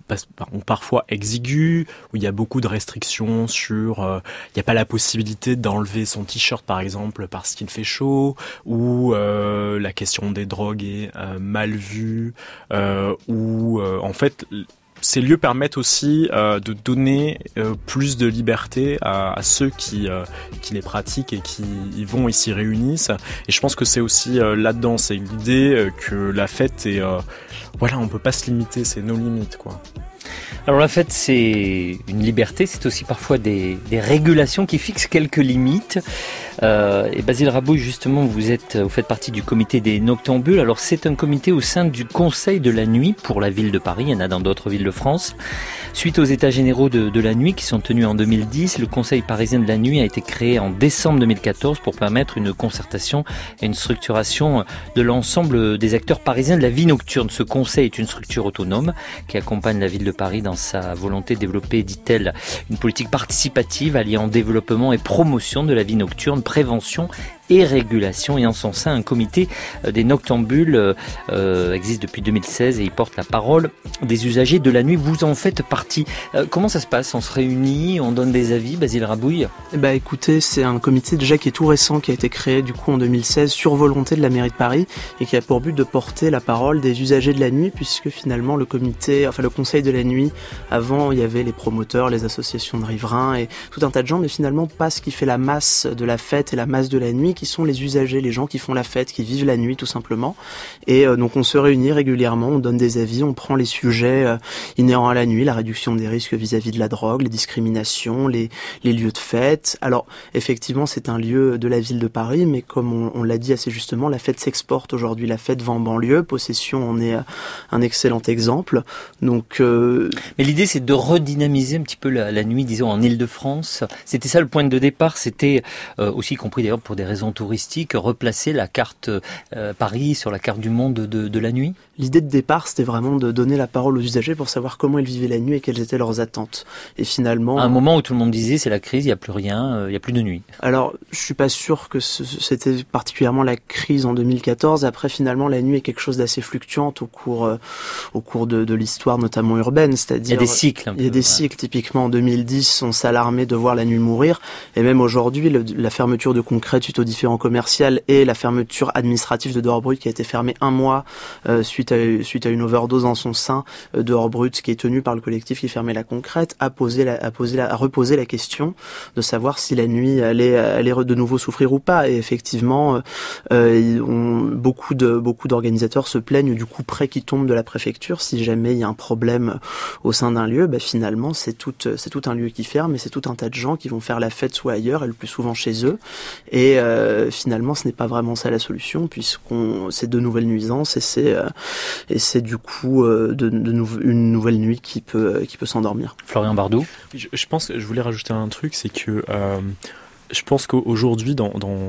parfois exigus, où il y a beaucoup de restrictions sur, euh, il n'y a pas la possibilité d'enlever son t-shirt par exemple parce qu'il fait chaud, ou euh, la question des drogues est euh, mal vue, euh, ou euh, en fait ces lieux permettent aussi euh, de donner euh, plus de liberté à, à ceux qui, euh, qui les pratiquent et qui y vont et s'y réunissent. Et je pense que c'est aussi euh, là-dedans, c'est l'idée euh, que la fête est, euh, voilà, on peut pas se limiter, c'est nos limites, quoi. Alors la fête, c'est une liberté, c'est aussi parfois des, des régulations qui fixent quelques limites. Euh, et Basile Rabouille, justement, vous êtes, vous faites partie du comité des Noctambules. Alors c'est un comité au sein du Conseil de la nuit pour la ville de Paris. Il y en a dans d'autres villes de France. Suite aux états généraux de, de la nuit qui sont tenus en deux mille dix, le Conseil parisien de la nuit a été créé en décembre deux mille quatorze pour permettre une concertation et une structuration de l'ensemble des acteurs parisiens de la vie nocturne. Ce conseil est une structure autonome qui accompagne la ville de Paris dans sa volonté de développer, dit-elle, une politique participative alliant développement et promotion de la vie nocturne, prévention et régulation. Et en son sein, un comité des Noctambules euh, existe depuis deux mille seize et il porte la parole des usagers de la nuit. Vous en faites partie. Euh, comment ça se passe ? On se réunit, on donne des avis, Basile Rabouille ? Eh ben, écoutez, c'est un comité déjà qui est tout récent, qui a été créé du coup en deux mille seize sur volonté de la mairie de Paris et qui a pour but de porter la parole des usagers de la nuit, puisque finalement le comité, enfin le conseil de la nuit, avant il y avait les promoteurs, les associations de riverains et tout un tas de gens, mais finalement pas ce qui fait la masse de la fête et la masse de la nuit, qui sont les usagers, les gens qui font la fête, qui vivent la nuit tout simplement. Et euh, donc on se réunit régulièrement, on donne des avis, on prend les sujets euh, inhérents à la nuit, la réduction des risques vis-à-vis de la drogue, les discriminations, les, les lieux de fête. Alors effectivement c'est un lieu de la ville de Paris, mais comme on, on l'a dit assez justement, la fête s'exporte aujourd'hui, la fête va en banlieue, Possession en est euh, un excellent exemple. Donc, euh... Mais l'idée c'est de redynamiser un petit peu la, la nuit, disons en Île-de-France. C'était ça le point de départ, c'était euh, aussi compris d'ailleurs pour des raisons touristique, replacer la carte euh, Paris sur la carte du monde de, de la nuit ? L'idée de départ, c'était vraiment de donner la parole aux usagers pour savoir comment ils vivaient la nuit et quelles étaient leurs attentes. Et finalement... À un moment où tout le monde disait, c'est la crise, il n'y a plus rien, euh, il n'y a plus de nuit. Alors, je suis pas sûr que ce, c'était particulièrement la crise en deux mille quatorze. Après, finalement, la nuit est quelque chose d'assez fluctuante au cours, euh, au cours de, de l'histoire, notamment urbaine. C'est-à-dire, il y a des cycles. Un il y a peu, des ouais. cycles. Typiquement, en deux mille dix, on s'alarmait de voir la nuit mourir. Et même aujourd'hui, le, la fermeture de Concrète suite aux différents commerciaux et la fermeture administrative de Dehors Brut qui a été fermée un mois euh, suite, à, suite à une overdose en son sein euh, Dehors Brut qui est tenue par le collectif qui fermait la Concrète, a, posé la, a, posé la, a reposé la question de savoir si la nuit allait, allait de nouveau souffrir ou pas. Et effectivement, euh, on, beaucoup, de, beaucoup d'organisateurs se plaignent du coup près qui tombe de la préfecture. Si jamais il y a un problème au sein d'un lieu, bah, finalement c'est tout, c'est tout un lieu qui ferme et c'est tout un tas de gens qui vont faire la fête soit ailleurs et le plus souvent chez eux. Et euh, finalement ce n'est pas vraiment ça la solution, puisqu'on c'est de nouvelles nuisances et c'est euh, et c'est du coup euh, de, de nou- une nouvelle nuit qui peut qui peut s'endormir. Florian Bardot. Je, je pense que je voulais rajouter un truc, c'est que euh, je pense qu'aujourd'hui dans dans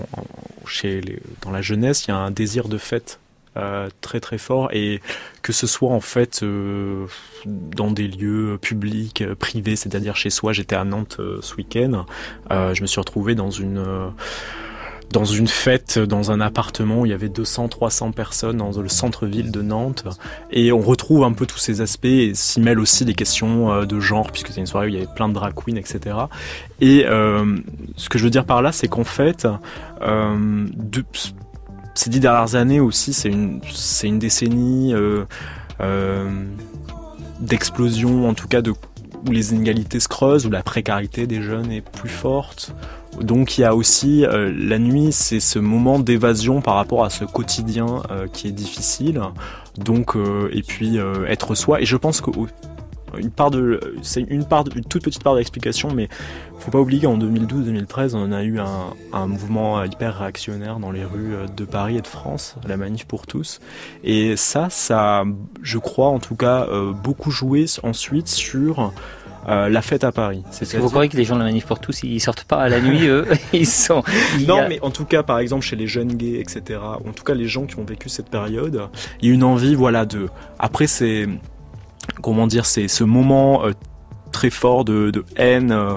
chez les, dans la jeunesse, il y a un désir de fête euh, très très fort, et que ce soit en fait euh, dans des lieux publics, euh, privés, c'est-à-dire chez soi. J'étais à Nantes euh, ce week-end, euh, je me suis retrouvé dans une euh, dans une fête, dans un appartement où il y avait deux cents à trois cents personnes dans le centre-ville de Nantes, et on retrouve un peu tous ces aspects, et s'y mêlent aussi des questions de genre, puisque c'est une soirée où il y avait plein de drag queens, et cetera. Et euh, ce que je veux dire par là, c'est qu'en fait, euh, de, ces dix dernières années aussi, c'est une, c'est une décennie euh, euh, d'explosion, en tout cas de où les inégalités se creusent, où la précarité des jeunes est plus forte. Donc il y a aussi euh, la nuit, c'est ce moment d'évasion par rapport à ce quotidien euh, qui est difficile. Donc euh, et puis euh, être soi. Et je pense que une part de, c'est une part, de, une toute petite part de l'explication, mais faut pas oublier qu'en deux mille douze deux mille treize, on a eu un, un mouvement hyper réactionnaire dans les rues de Paris et de France, la Manif pour tous. Et ça, ça, je crois en tout cas, euh, beaucoup joué ensuite sur Euh, la fête à Paris. C'est vous croyez que les gens de la Manif pour tous, ils sortent pas à la nuit, eux, ils sont... Non, a... mais en tout cas, par exemple, chez les jeunes gays, et cetera, en tout cas, les gens qui ont vécu cette période, il y a une envie, voilà, de... Après, c'est... Comment dire, c'est ce moment... Euh, très fort de, de haine euh,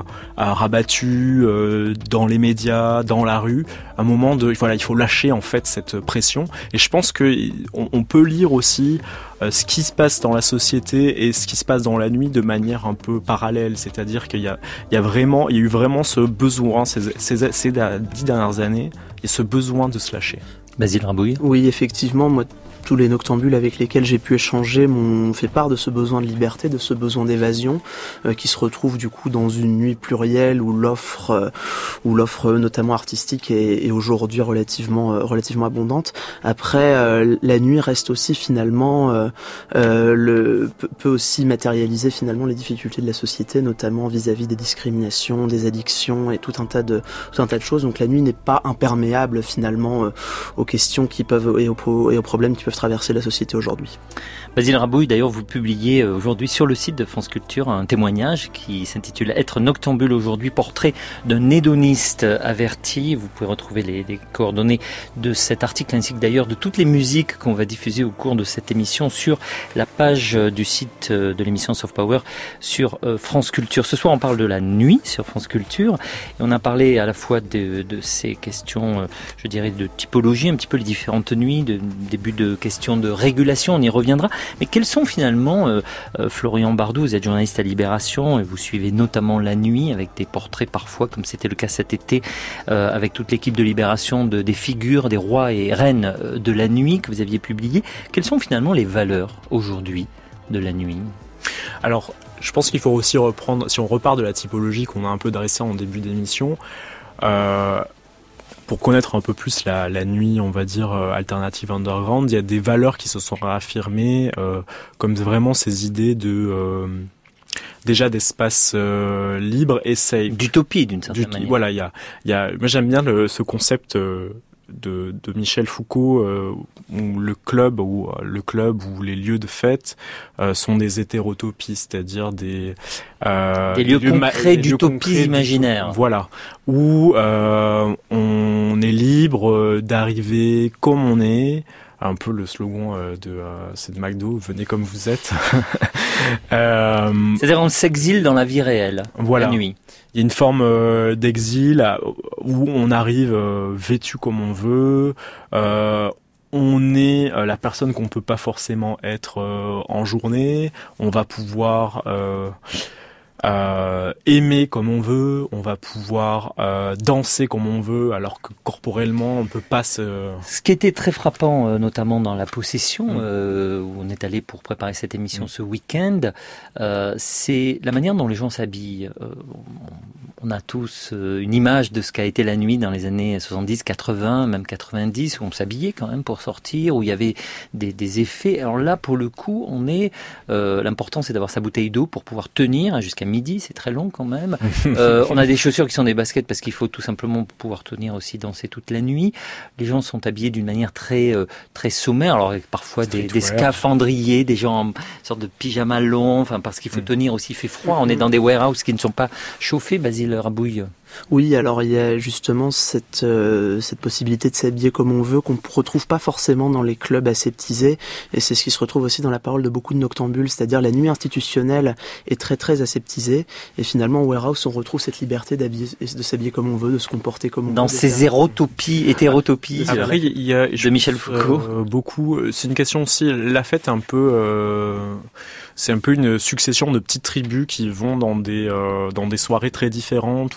rabattue euh, dans les médias, dans la rue, un moment de voilà, il faut lâcher en fait cette pression. Et je pense que on, on peut lire aussi euh, ce qui se passe dans la société et ce qui se passe dans la nuit de manière un peu parallèle. C'est-à-dire qu'il y a, il y a vraiment, il y a eu vraiment ce besoin ces, ces, ces dix dernières années, il y a ce besoin de se lâcher. Basile Rabouille. Oui, effectivement, moi. Tous les noctambules avec lesquels j'ai pu échanger m'ont fait part de ce besoin de liberté, de ce besoin d'évasion, euh, qui se retrouve du coup dans une nuit plurielle où l'offre, euh, où l'offre notamment artistique est, est aujourd'hui relativement, euh, relativement abondante. Après, euh, la nuit reste aussi finalement, euh, euh, le, peut, peut aussi matérialiser finalement les difficultés de la société, notamment vis-à-vis des discriminations, des addictions et tout un tas de, tout un tas de choses. Donc la nuit n'est pas imperméable finalement euh, aux questions qui peuvent et aux, et aux problèmes qui peuvent traverser la société aujourd'hui. Basile Rabouille, d'ailleurs, vous publiez aujourd'hui sur le site de France Culture un témoignage qui s'intitule « Être noctambule aujourd'hui, portrait d'un hédoniste averti ». Vous pouvez retrouver les, les coordonnées de cet article ainsi que d'ailleurs de toutes les musiques qu'on va diffuser au cours de cette émission sur la page du site de l'émission Soft Power sur France Culture. Ce soir, on parle de la nuit sur France Culture et on a parlé à la fois de, de ces questions, je dirais, de typologie, un petit peu les différentes nuits, de début de questions de régulation, on y reviendra. Mais quels sont finalement, euh, euh, Florian Bardou, vous êtes journaliste à Libération et vous suivez notamment la nuit avec des portraits parfois, comme c'était le cas cet été, euh, avec toute l'équipe de Libération, de, des figures, des rois et reines de la nuit que vous aviez publiées. Quelles sont finalement les valeurs aujourd'hui de la nuit ? Alors, je pense qu'il faut aussi reprendre, si on repart de la typologie qu'on a un peu dressée en début d'émission, euh, pour connaître un peu plus la, la nuit, on va dire, euh, alternative underground, il y a des valeurs qui se sont réaffirmées, euh, comme vraiment ces idées de... Euh, déjà d'espace euh, libre et safe. D'utopie, d'une certaine D'ut- manière. Voilà, il y a, il y a, moi j'aime bien le, ce concept... Euh, De, de Michel Foucault, euh, où le club, où le club ou les lieux de fête euh, sont des hétérotopies, c'est-à-dire des euh, des lieux des concrets lieux d'utopies concrets, imaginaires. Du, voilà, où euh, on est libre d'arriver comme on est. Un peu le slogan de euh, c'est de McDo, venez comme vous êtes. euh, C'est-à-dire on s'exile dans la vie réelle, voilà. La nuit. Il y a une forme euh, d'exil où on arrive euh, vêtu comme on veut. Euh, on est euh, la personne qu'on peut pas forcément être euh, en journée. On va pouvoir euh, Euh, aimer comme on veut, on va pouvoir euh, danser comme on veut, alors que corporellement on peut pas se... Ce qui était très frappant, euh, notamment dans La Possession, mmh. euh, où on est allé pour préparer cette émission mmh. ce week-end, euh, c'est la manière dont les gens s'habillent. Euh, on a tous euh, une image de ce qu'a été la nuit dans les années soixante-dix, quatre-vingts, même quatre-vingt-dix, où on s'habillait quand même pour sortir, où il y avait des, des effets. Alors là, pour le coup, on est... Euh, l'important, c'est d'avoir sa bouteille d'eau pour pouvoir tenir jusqu'à midi, c'est très long quand même. Euh, on a des chaussures qui sont des baskets parce qu'il faut tout simplement pouvoir tenir aussi, danser toute la nuit. Les gens sont habillés d'une manière très euh, très sommaire, alors avec parfois des, des scaphandriers, des gens en sorte de pyjama long, enfin parce qu'il faut mm. tenir aussi, il fait froid. On est dans des warehouses qui ne sont pas chauffés, Basile Rabouille. Oui, alors il y a justement cette euh, cette possibilité de s'habiller comme on veut qu'on ne retrouve pas forcément dans les clubs aseptisés, et c'est ce qui se retrouve aussi dans la parole de beaucoup de noctambules, c'est-à-dire la nuit institutionnelle est très très aseptisée, et finalement au warehouse on retrouve cette liberté d'habiller, de s'habiller comme on veut, de se comporter comme on dans veut. Dans ces hétérotopies, hétérotopies Après, il y a de Michel Foucault. Euh, beaucoup, c'est une question aussi, la fête est un peu... Euh, c'est un peu une succession de petites tribus qui vont dans des, euh, dans des soirées très différentes, où il n'y a pas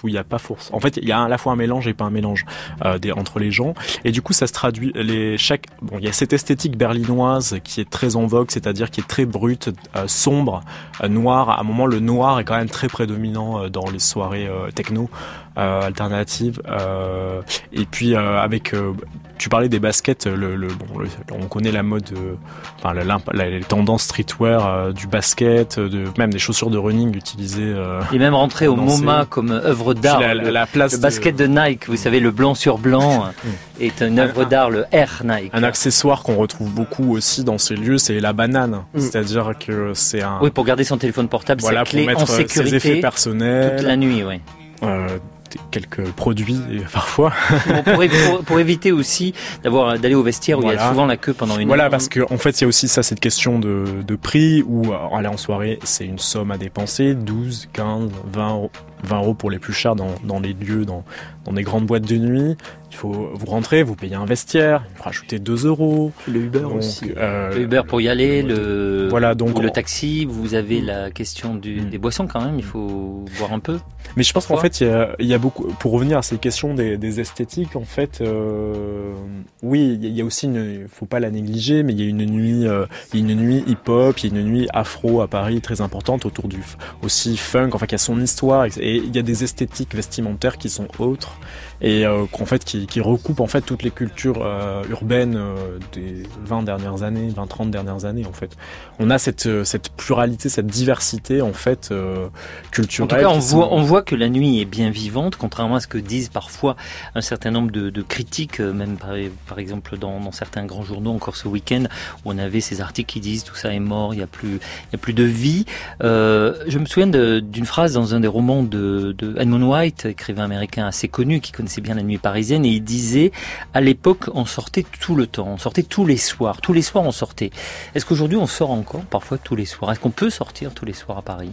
force. En fait, il y a à la fois un mélange et pas un mélange euh, des, entre les gens. Et du coup, ça se traduit. Les chaque bon, il y a cette esthétique berlinoise qui est très en vogue, c'est-à-dire qui est très brute, euh, sombre, euh, noire. À un moment, le noir est quand même très prédominant euh, dans les soirées euh, techno. Euh, alternative euh, et puis euh, avec euh, tu parlais des baskets le, le, bon, le, on connaît la mode euh, enfin la, la, les tendances streetwear euh, du basket de même des chaussures de running utilisées euh, et même rentré au MoMA comme œuvre d'art la, la, la place le basket de... de Nike, vous savez, le blanc sur blanc est une œuvre d'art, le Air Nike. Un accessoire qu'on retrouve beaucoup aussi dans ces lieux, c'est la banane, mm. c'est-à-dire que c'est un oui, pour garder son téléphone portable, voilà, sa clé en sécurité ses effets personnels toute la nuit, oui. Euh, quelques produits parfois bon, pour, pour, pour éviter aussi d'avoir d'aller au vestiaire où voilà. Il y a souvent la queue pendant une voilà heure. Parce que en fait il y a aussi ça, cette question de, de prix où aller en soirée c'est une somme à dépenser, douze, quinze, vingt euros pour les plus chers dans, dans les lieux, dans, dans des grandes boîtes de nuit. Il faut vous rentrer, vous payez un vestiaire, vous rajoutez deux euros. Le Uber donc, aussi. Euh, le Uber pour y aller, le, voilà, donc, ou le taxi, vous avez la question du, mmh. des boissons quand même, il faut boire un peu. Mais je pense qu'en fait, il y a, il y a beaucoup, pour revenir à ces questions des, des esthétiques, en fait, euh, oui, il y a aussi une, faut pas la négliger, mais il y a une nuit, euh, il y a une nuit hip-hop, il y a une nuit afro à Paris très importante autour du, aussi funk, enfin, qui a son histoire, et il y a des esthétiques vestimentaires qui sont autres, et euh, qu'en fait, qui, qui recoupent en fait toutes les cultures euh, urbaines euh, des vingt dernières années, vingt trente dernières années, en fait. On a cette, cette pluralité, cette diversité, en fait, euh, culturelle. En tout cas, on voit, sont... on voit que la nuit est bien vivante, contrairement à ce que disent parfois un certain nombre de, de critiques, même par, par exemple dans, dans certains grands journaux, encore ce week-end, où on avait ces articles qui disent tout ça est mort, il n'y a plus, il y a plus de vie. Euh, je me souviens de, d'une phrase dans un des romans de, de Edmund White, écrivain américain assez connu, qui connaissait bien la nuit parisienne, et il disait, à l'époque, on sortait tout le temps, on sortait tous les soirs, tous les soirs on sortait. Est-ce qu'aujourd'hui on sort encore parfois tous les soirs? Est-ce qu'on peut sortir tous les soirs à Paris?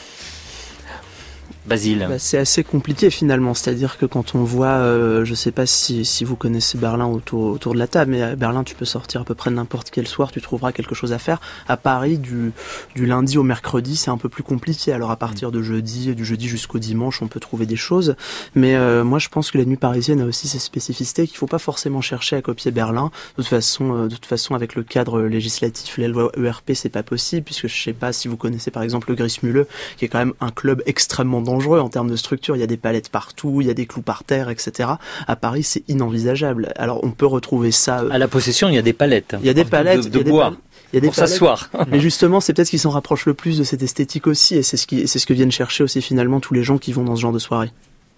Basile. Bah, c'est assez compliqué finalement, c'est-à-dire que quand on voit, euh, je sais pas si, si vous connaissez Berlin autour, autour de la table, mais à Berlin tu peux sortir à peu près n'importe quel soir, tu trouveras quelque chose à faire. À Paris, du, du lundi au mercredi, c'est un peu plus compliqué, alors à partir de jeudi, du jeudi jusqu'au dimanche, on peut trouver des choses, mais euh, moi je pense que la nuit parisienne a aussi ses spécificités, qu'il faut pas forcément chercher à copier Berlin. De toute façon, euh, de toute façon avec le cadre législatif, la loi E R P, c'est pas possible, puisque je sais pas si vous connaissez par exemple le Grissmühle, qui est quand même un club extrêmement dangereux en termes de structure, il y a des palettes partout, il y a des clous par terre, et cetera. À Paris, c'est inenvisageable. Alors, on peut retrouver ça... À la Possession, il y a des palettes. Il y a des palettes. De, de, de bois. Il y a des pour s'asseoir. Mais justement, c'est peut-être ce qui s'en rapproche le plus de cette esthétique aussi, et c'est ce qui, c'est ce que viennent chercher aussi finalement tous les gens qui vont dans ce genre de soirée.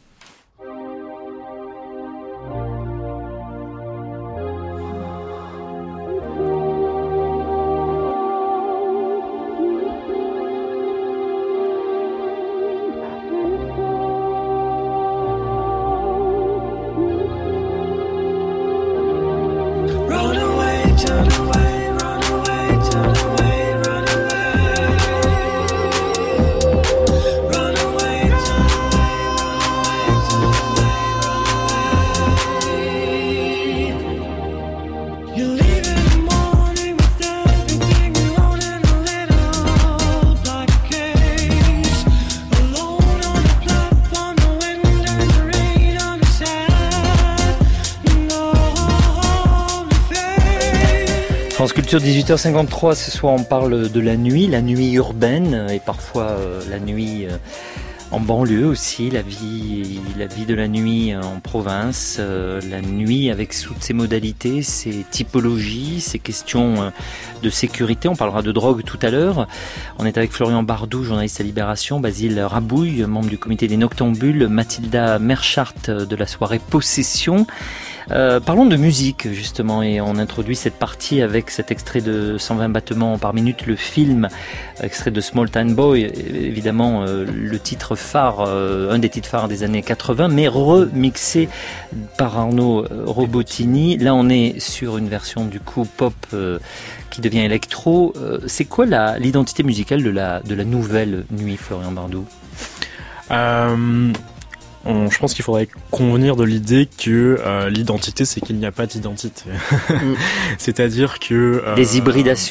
France Culture, dix-huit heures cinquante-trois, ce soir on parle de la nuit, la nuit urbaine et parfois euh, la nuit euh, en banlieue aussi, la vie, la vie de la nuit en province, euh, la nuit avec toutes ses modalités, ses typologies, ses questions euh, de sécurité. On parlera de drogue tout à l'heure. On est avec Florian Bardou, journaliste à Libération, Basile Rabouille, membre du comité des Noctambules, Mathilda Merschart de la soirée Possession. Euh, parlons de musique justement, et on introduit cette partie avec cet extrait de cent vingt battements par minute, le film, extrait de Small Town Boy, évidemment euh, le titre phare, euh, un des titres phares des années quatre-vingts, mais remixé par Arnaud Robotini. Là on est sur une version du coup pop euh, qui devient électro. Euh, c'est quoi la, l'identité musicale de la, de la nouvelle nuit, Florian Bardou? euh... On, je pense qu'il faudrait convenir de l'idée que euh, l'identité, c'est qu'il n'y a pas d'identité. Mm. C'est-à-dire que... Euh, Des hybridations.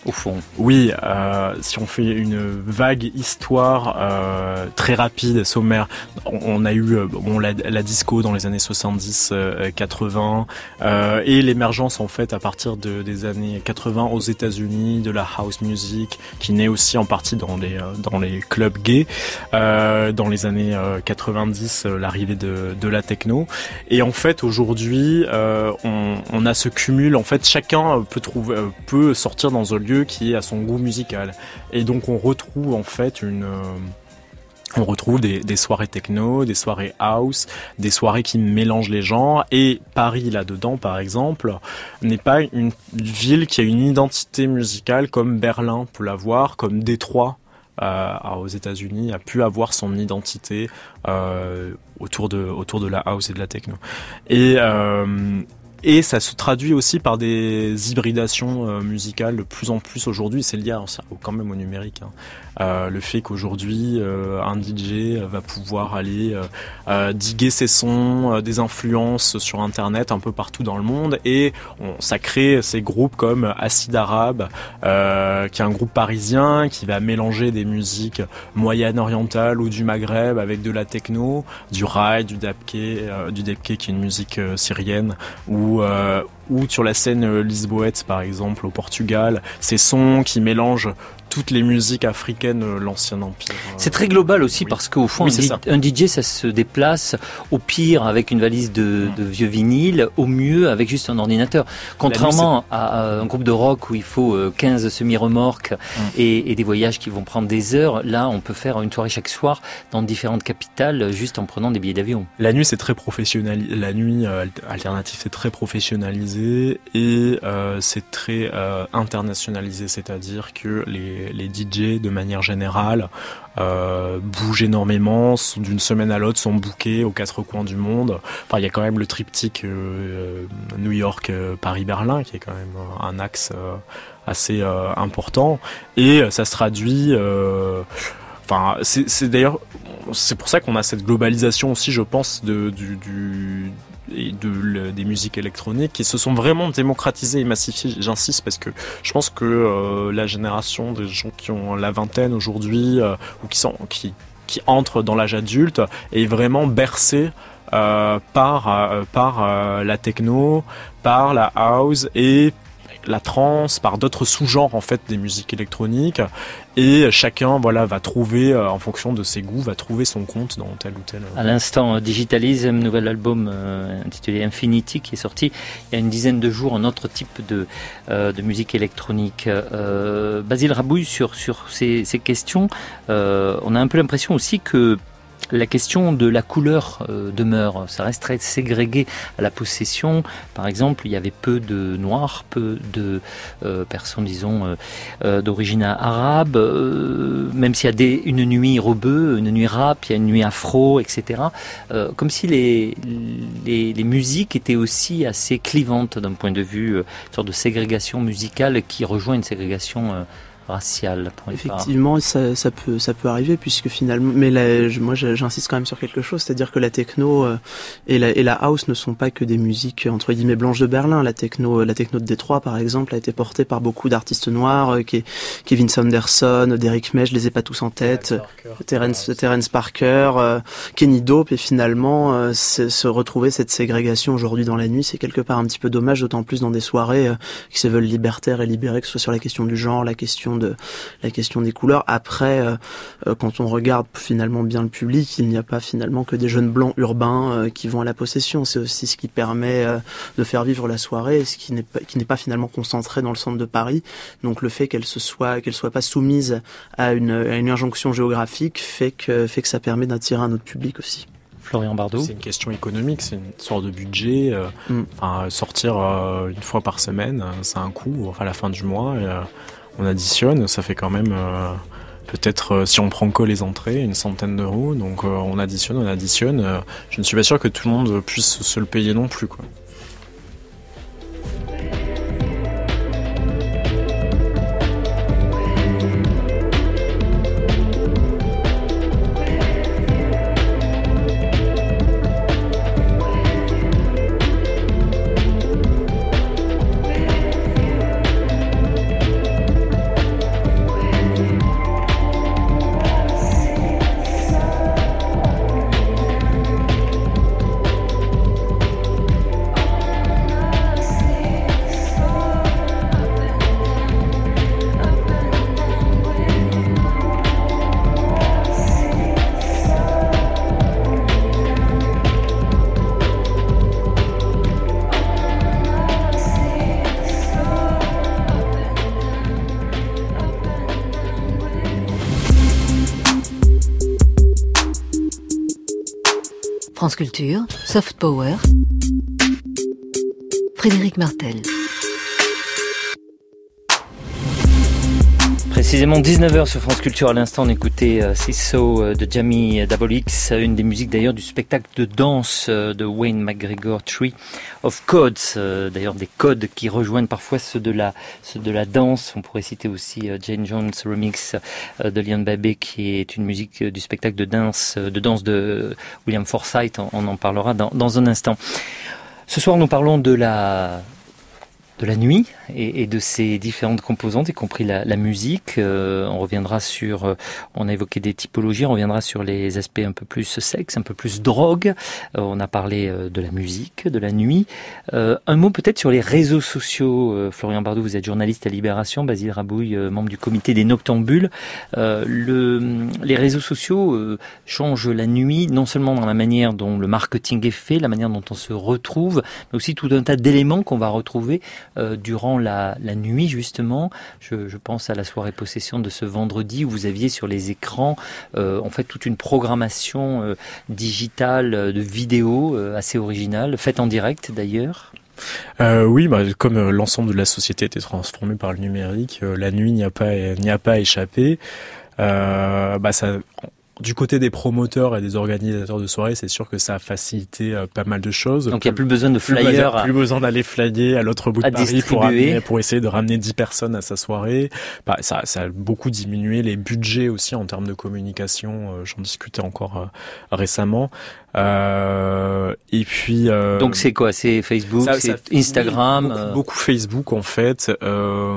au fond. Oui, euh, si on fait une vague histoire euh, très rapide, sommaire, on, on a eu euh, bon, la, la disco dans les années soixante-dix quatre-vingts euh, et l'émergence en fait à partir de, des années quatre-vingts aux États-Unis de la house music qui naît aussi en partie dans les dans les clubs gays. Euh, dans les années euh, quatre-vingt-dix, euh, l'arrivée de, de la techno. Et en fait, aujourd'hui, euh, on, on a ce cumul. En fait, chacun peut trouver, euh, peut sortir dans un lieu qui est à son goût musical. Et donc, on retrouve en fait une euh, on retrouve des, des soirées techno, des soirées house, des soirées qui mélangent les genres. Et Paris, là-dedans, par exemple, n'est pas une ville qui a une identité musicale comme Berlin peut l'avoir, comme Détroit euh, aux États-Unis a pu avoir son identité euh, autour de autour de la house et de la techno. Et euh, Et ça se traduit aussi par des hybridations euh, musicales de plus en plus aujourd'hui. C'est lié hein, quand même au numérique. Hein. Euh, le fait qu'aujourd'hui, euh, un D J va pouvoir aller euh, euh, diguer ses sons, euh, des influences sur Internet un peu partout dans le monde. Et on, ça crée ces groupes comme Acid Arabe, euh, qui est un groupe parisien qui va mélanger des musiques moyen-orientales ou du Maghreb avec de la techno, du raï, du dabke, euh, du dabke qui est une musique euh, syrienne, ou Euh, ou sur la scène euh, lisboète par exemple au Portugal, ces sons qui mélangent toutes les musiques africaines de l'ancien empire. C'est très global aussi oui. parce qu'au fond, oui, un, un D J, ça se déplace au pire avec une valise de, mmh. de vieux vinyles, au mieux avec juste un ordinateur. Contrairement nuit, à un groupe de rock où il faut quinze semi-remorques mmh. et, et des voyages qui vont prendre des heures, là, on peut faire une soirée chaque soir dans différentes capitales juste en prenant des billets d'avion. La nuit, c'est très professionnalisé. La nuit euh, alternative, c'est très professionnalisé et euh, c'est très euh, internationalisé, c'est-à-dire que les les D J de manière générale euh, bougent énormément, d'une semaine à l'autre sont bookés aux quatre coins du monde. Enfin, il y a quand même le triptyque euh, New York, euh, Paris, Berlin qui est quand même un axe euh, assez euh, important et ça se traduit euh, enfin c'est, c'est d'ailleurs c'est pour ça qu'on a cette globalisation aussi, je pense, de du, du et de le, des musiques électroniques qui se sont vraiment démocratisées et massifiées. J'insiste parce que je pense que euh, la génération des gens qui ont la vingtaine aujourd'hui euh, ou qui sont qui qui entrent dans l'âge adulte est vraiment bercée euh, par euh, par euh, la techno, par la house et la trance, par d'autres sous-genres en fait des musiques électroniques, et chacun voilà va trouver euh, en fonction de ses goûts va trouver son compte dans tel ou tel. Euh... À l'instant, Digitalism, nouvel album euh, intitulé Infinity qui est sorti il y a une dizaine de jours, un autre type de euh, de musique électronique. Euh, Basile Rabouille, sur sur ces ces questions, euh, on a un peu l'impression aussi que la question de la couleur euh, demeure. Ça reste très ségrégué à la possession. Par exemple, il y avait peu de noirs, peu de euh, personnes, disons, euh, euh, d'origine arabe. Euh, même s'il y a des, une nuit rebeu, une nuit rap, il y a une nuit afro, et cetera. Euh, comme si les, les, les musiques étaient aussi assez clivantes d'un point de vue, euh, une sorte de ségrégation musicale qui rejoint une ségrégation euh, raciale. Effectivement, ça, ça peut, ça peut arriver puisque finalement, mais là, je, moi, j'insiste quand même sur quelque chose, c'est-à-dire que la techno euh, et, la, et la house ne sont pas que des musiques entre guillemets blanches de Berlin. La techno, la techno de Détroit, par exemple, a été portée par beaucoup d'artistes noirs, euh, qui, Kevin Saunderson, Derrick May, je les ai pas tous en tête, Parker, Terence, ouais, Terence Parker, euh, Kenny Dope, et finalement, euh, se retrouver cette ségrégation aujourd'hui dans la nuit, c'est quelque part un petit peu dommage, d'autant plus dans des soirées euh, qui se veulent libertaires et libérées, que ce soit sur la question du genre, la question de la question des couleurs. Après, euh, quand on regarde finalement bien le public, il n'y a pas finalement que des jeunes blancs urbains euh, qui vont à la possession. C'est aussi ce qui permet euh, de faire vivre la soirée, ce qui n'est pas qui n'est pas finalement concentré dans le centre de Paris. Donc le fait qu'elle se soit qu'elle soit pas soumise à une à une injonction géographique fait que fait que ça permet d'attirer un autre public aussi. Florian Bardot. C'est une question économique, c'est une sorte de budget. Euh, mm. Enfin, sortir euh, une fois par semaine, ça a un coût. Enfin, à la fin du mois. Et, euh, on additionne, ça fait quand même euh, peut-être, euh, si on prend que les entrées, une centaine d'euros. Donc euh, on additionne, on additionne. Euh, je ne suis pas sûr que tout le monde puisse se le payer non plus, quoi. France Culture, Soft Power, Frédéric Martel. Précisément dix-neuf heures sur France Culture. À l'instant, on écoutait euh, C'est So euh, de Jamie Double X, une des musiques d'ailleurs du spectacle de danse euh, de Wayne McGregor, Tree of Codes. Euh, d'ailleurs, des codes qui rejoignent parfois ceux de la, ceux de la danse. On pourrait citer aussi euh, Jane Jones Remix euh, de Leon Babé, qui est une musique euh, du spectacle de danse, euh, de danse de William Forsythe. On, on en parlera dans, dans un instant. Ce soir, nous parlons de la de la nuit et, et de ses différentes composantes, y compris la, la musique. Euh, on reviendra sur, euh, on a évoqué des typologies, on reviendra sur les aspects un peu plus sexe, un peu plus drogue. Euh, on a parlé euh, de la musique, de la nuit. Euh, un mot peut-être sur les réseaux sociaux. Euh, Florian Bardot, vous êtes journaliste à Libération, Basile Rabouille, euh, membre du comité des Noctambules. Euh, le, les réseaux sociaux euh, changent la nuit, non seulement dans la manière dont le marketing est fait, la manière dont on se retrouve, mais aussi tout un tas d'éléments qu'on va retrouver Euh, durant la, la nuit justement. Je, je pense à la soirée possession de ce vendredi où vous aviez sur les écrans euh, en fait toute une programmation euh, digitale euh, de vidéos euh, assez originale, faite en direct d'ailleurs. Euh, oui, bah, comme euh, l'ensemble de la société était transformée par le numérique, euh, la nuit n'y a pas n'y a pas échappé. Euh, bah ça. Du côté des promoteurs et des organisateurs de soirées, c'est sûr que ça a facilité euh, pas mal de choses. Donc il n'y a plus besoin de flyers. Plus, plus besoin d'aller flyer à l'autre bout de Paris pour, amener, pour essayer de ramener dix personnes à sa soirée. Bah, ça, ça a beaucoup diminué les budgets aussi en termes de communication. Euh, j'en discutais encore euh, récemment. Euh, et puis. Euh, Donc c'est quoi? C'est Facebook, ça, c'est ça, Instagram. Beaucoup, euh... beaucoup Facebook en fait. Euh,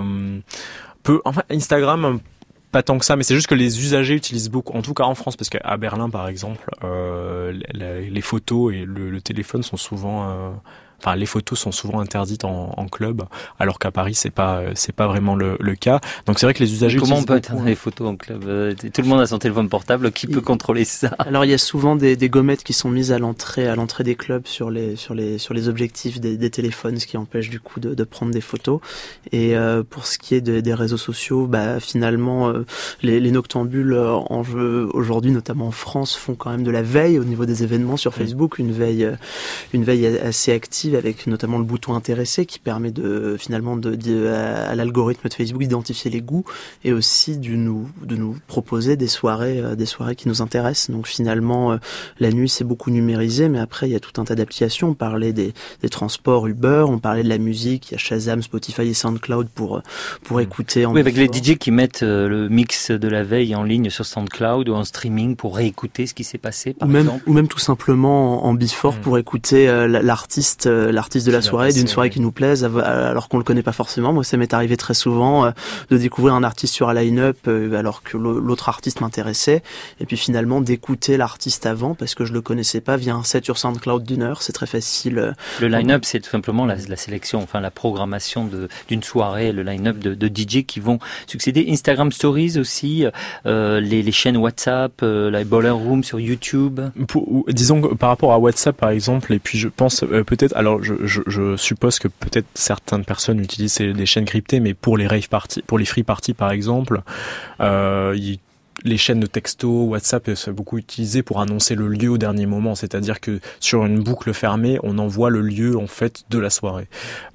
peu, enfin Instagram. Pas tant que ça, mais c'est juste que les usagers utilisent beaucoup, en tout cas en France, parce qu'à Berlin par exemple, euh, les, les photos et le, le téléphone sont souvent, euh, enfin les photos sont souvent interdites en, en club, alors qu'à Paris c'est pas c'est pas vraiment le, le cas. Donc c'est vrai que les usagers Comment utilisent on peut beaucoup... interdire les photos en club? euh, Tout le monde a son téléphone portable, qui peut contrôler ça? Alors il y a souvent des, des gommettes qui sont mises à l'entrée à l'entrée des clubs sur les sur les sur les objectifs des, des téléphones, ce qui empêche du coup de, de prendre des photos. Et euh, pour ce qui est de, des réseaux sociaux, bah finalement euh, les, les noctambules euh, en jeu aujourd'hui, notamment en France, font quand même de la veille au niveau des événements sur Facebook, une veille euh, une veille assez active avec notamment le bouton intéressé qui permet de finalement de, de à, à l'algorithme de Facebook d'identifier les goûts et aussi de nous de nous proposer des soirées euh, des soirées qui nous intéressent. Donc finalement euh, la nuit c'est beaucoup numérisé, mais après il y a tout un tas d'applications. On parlait des des transports Uber, on parlait de la musique, il y a Shazam, Spotify et SoundCloud pour pour écouter en Oui, avec les D J qui mettent euh, le mix de la veille en ligne sur SoundCloud ou en streaming pour réécouter ce qui s'est passé par ou même exemple. ou même tout simplement en, en before mmh. pour écouter euh, l'artiste euh, l'artiste de la soirée, d'une soirée qui nous plaise, alors qu'on le connaît pas forcément. Moi, ça m'est arrivé très souvent euh, de découvrir un artiste sur un line-up euh, alors que l'autre artiste m'intéressait, et puis finalement d'écouter l'artiste avant parce que je le connaissais pas via un set sur SoundCloud d'une heure. C'est très facile. Euh, le line-up, c'est tout simplement la, la sélection, enfin la programmation de d'une soirée, le line-up de, de D J qui vont succéder. Instagram Stories aussi, euh, les, les chaînes WhatsApp, euh, la Boiler Room sur YouTube. Pour, disons que par rapport à WhatsApp par exemple, et puis je pense euh, peut-être, alors je, je, je suppose que peut-être certaines personnes utilisent des chaînes cryptées, mais pour les rave parties, pour les free parties par exemple, euh, il les chaînes de texto, WhatsApp sont beaucoup utilisées pour annoncer le lieu au dernier moment, c'est-à-dire que sur une boucle fermée, on envoie le lieu en fait de la soirée.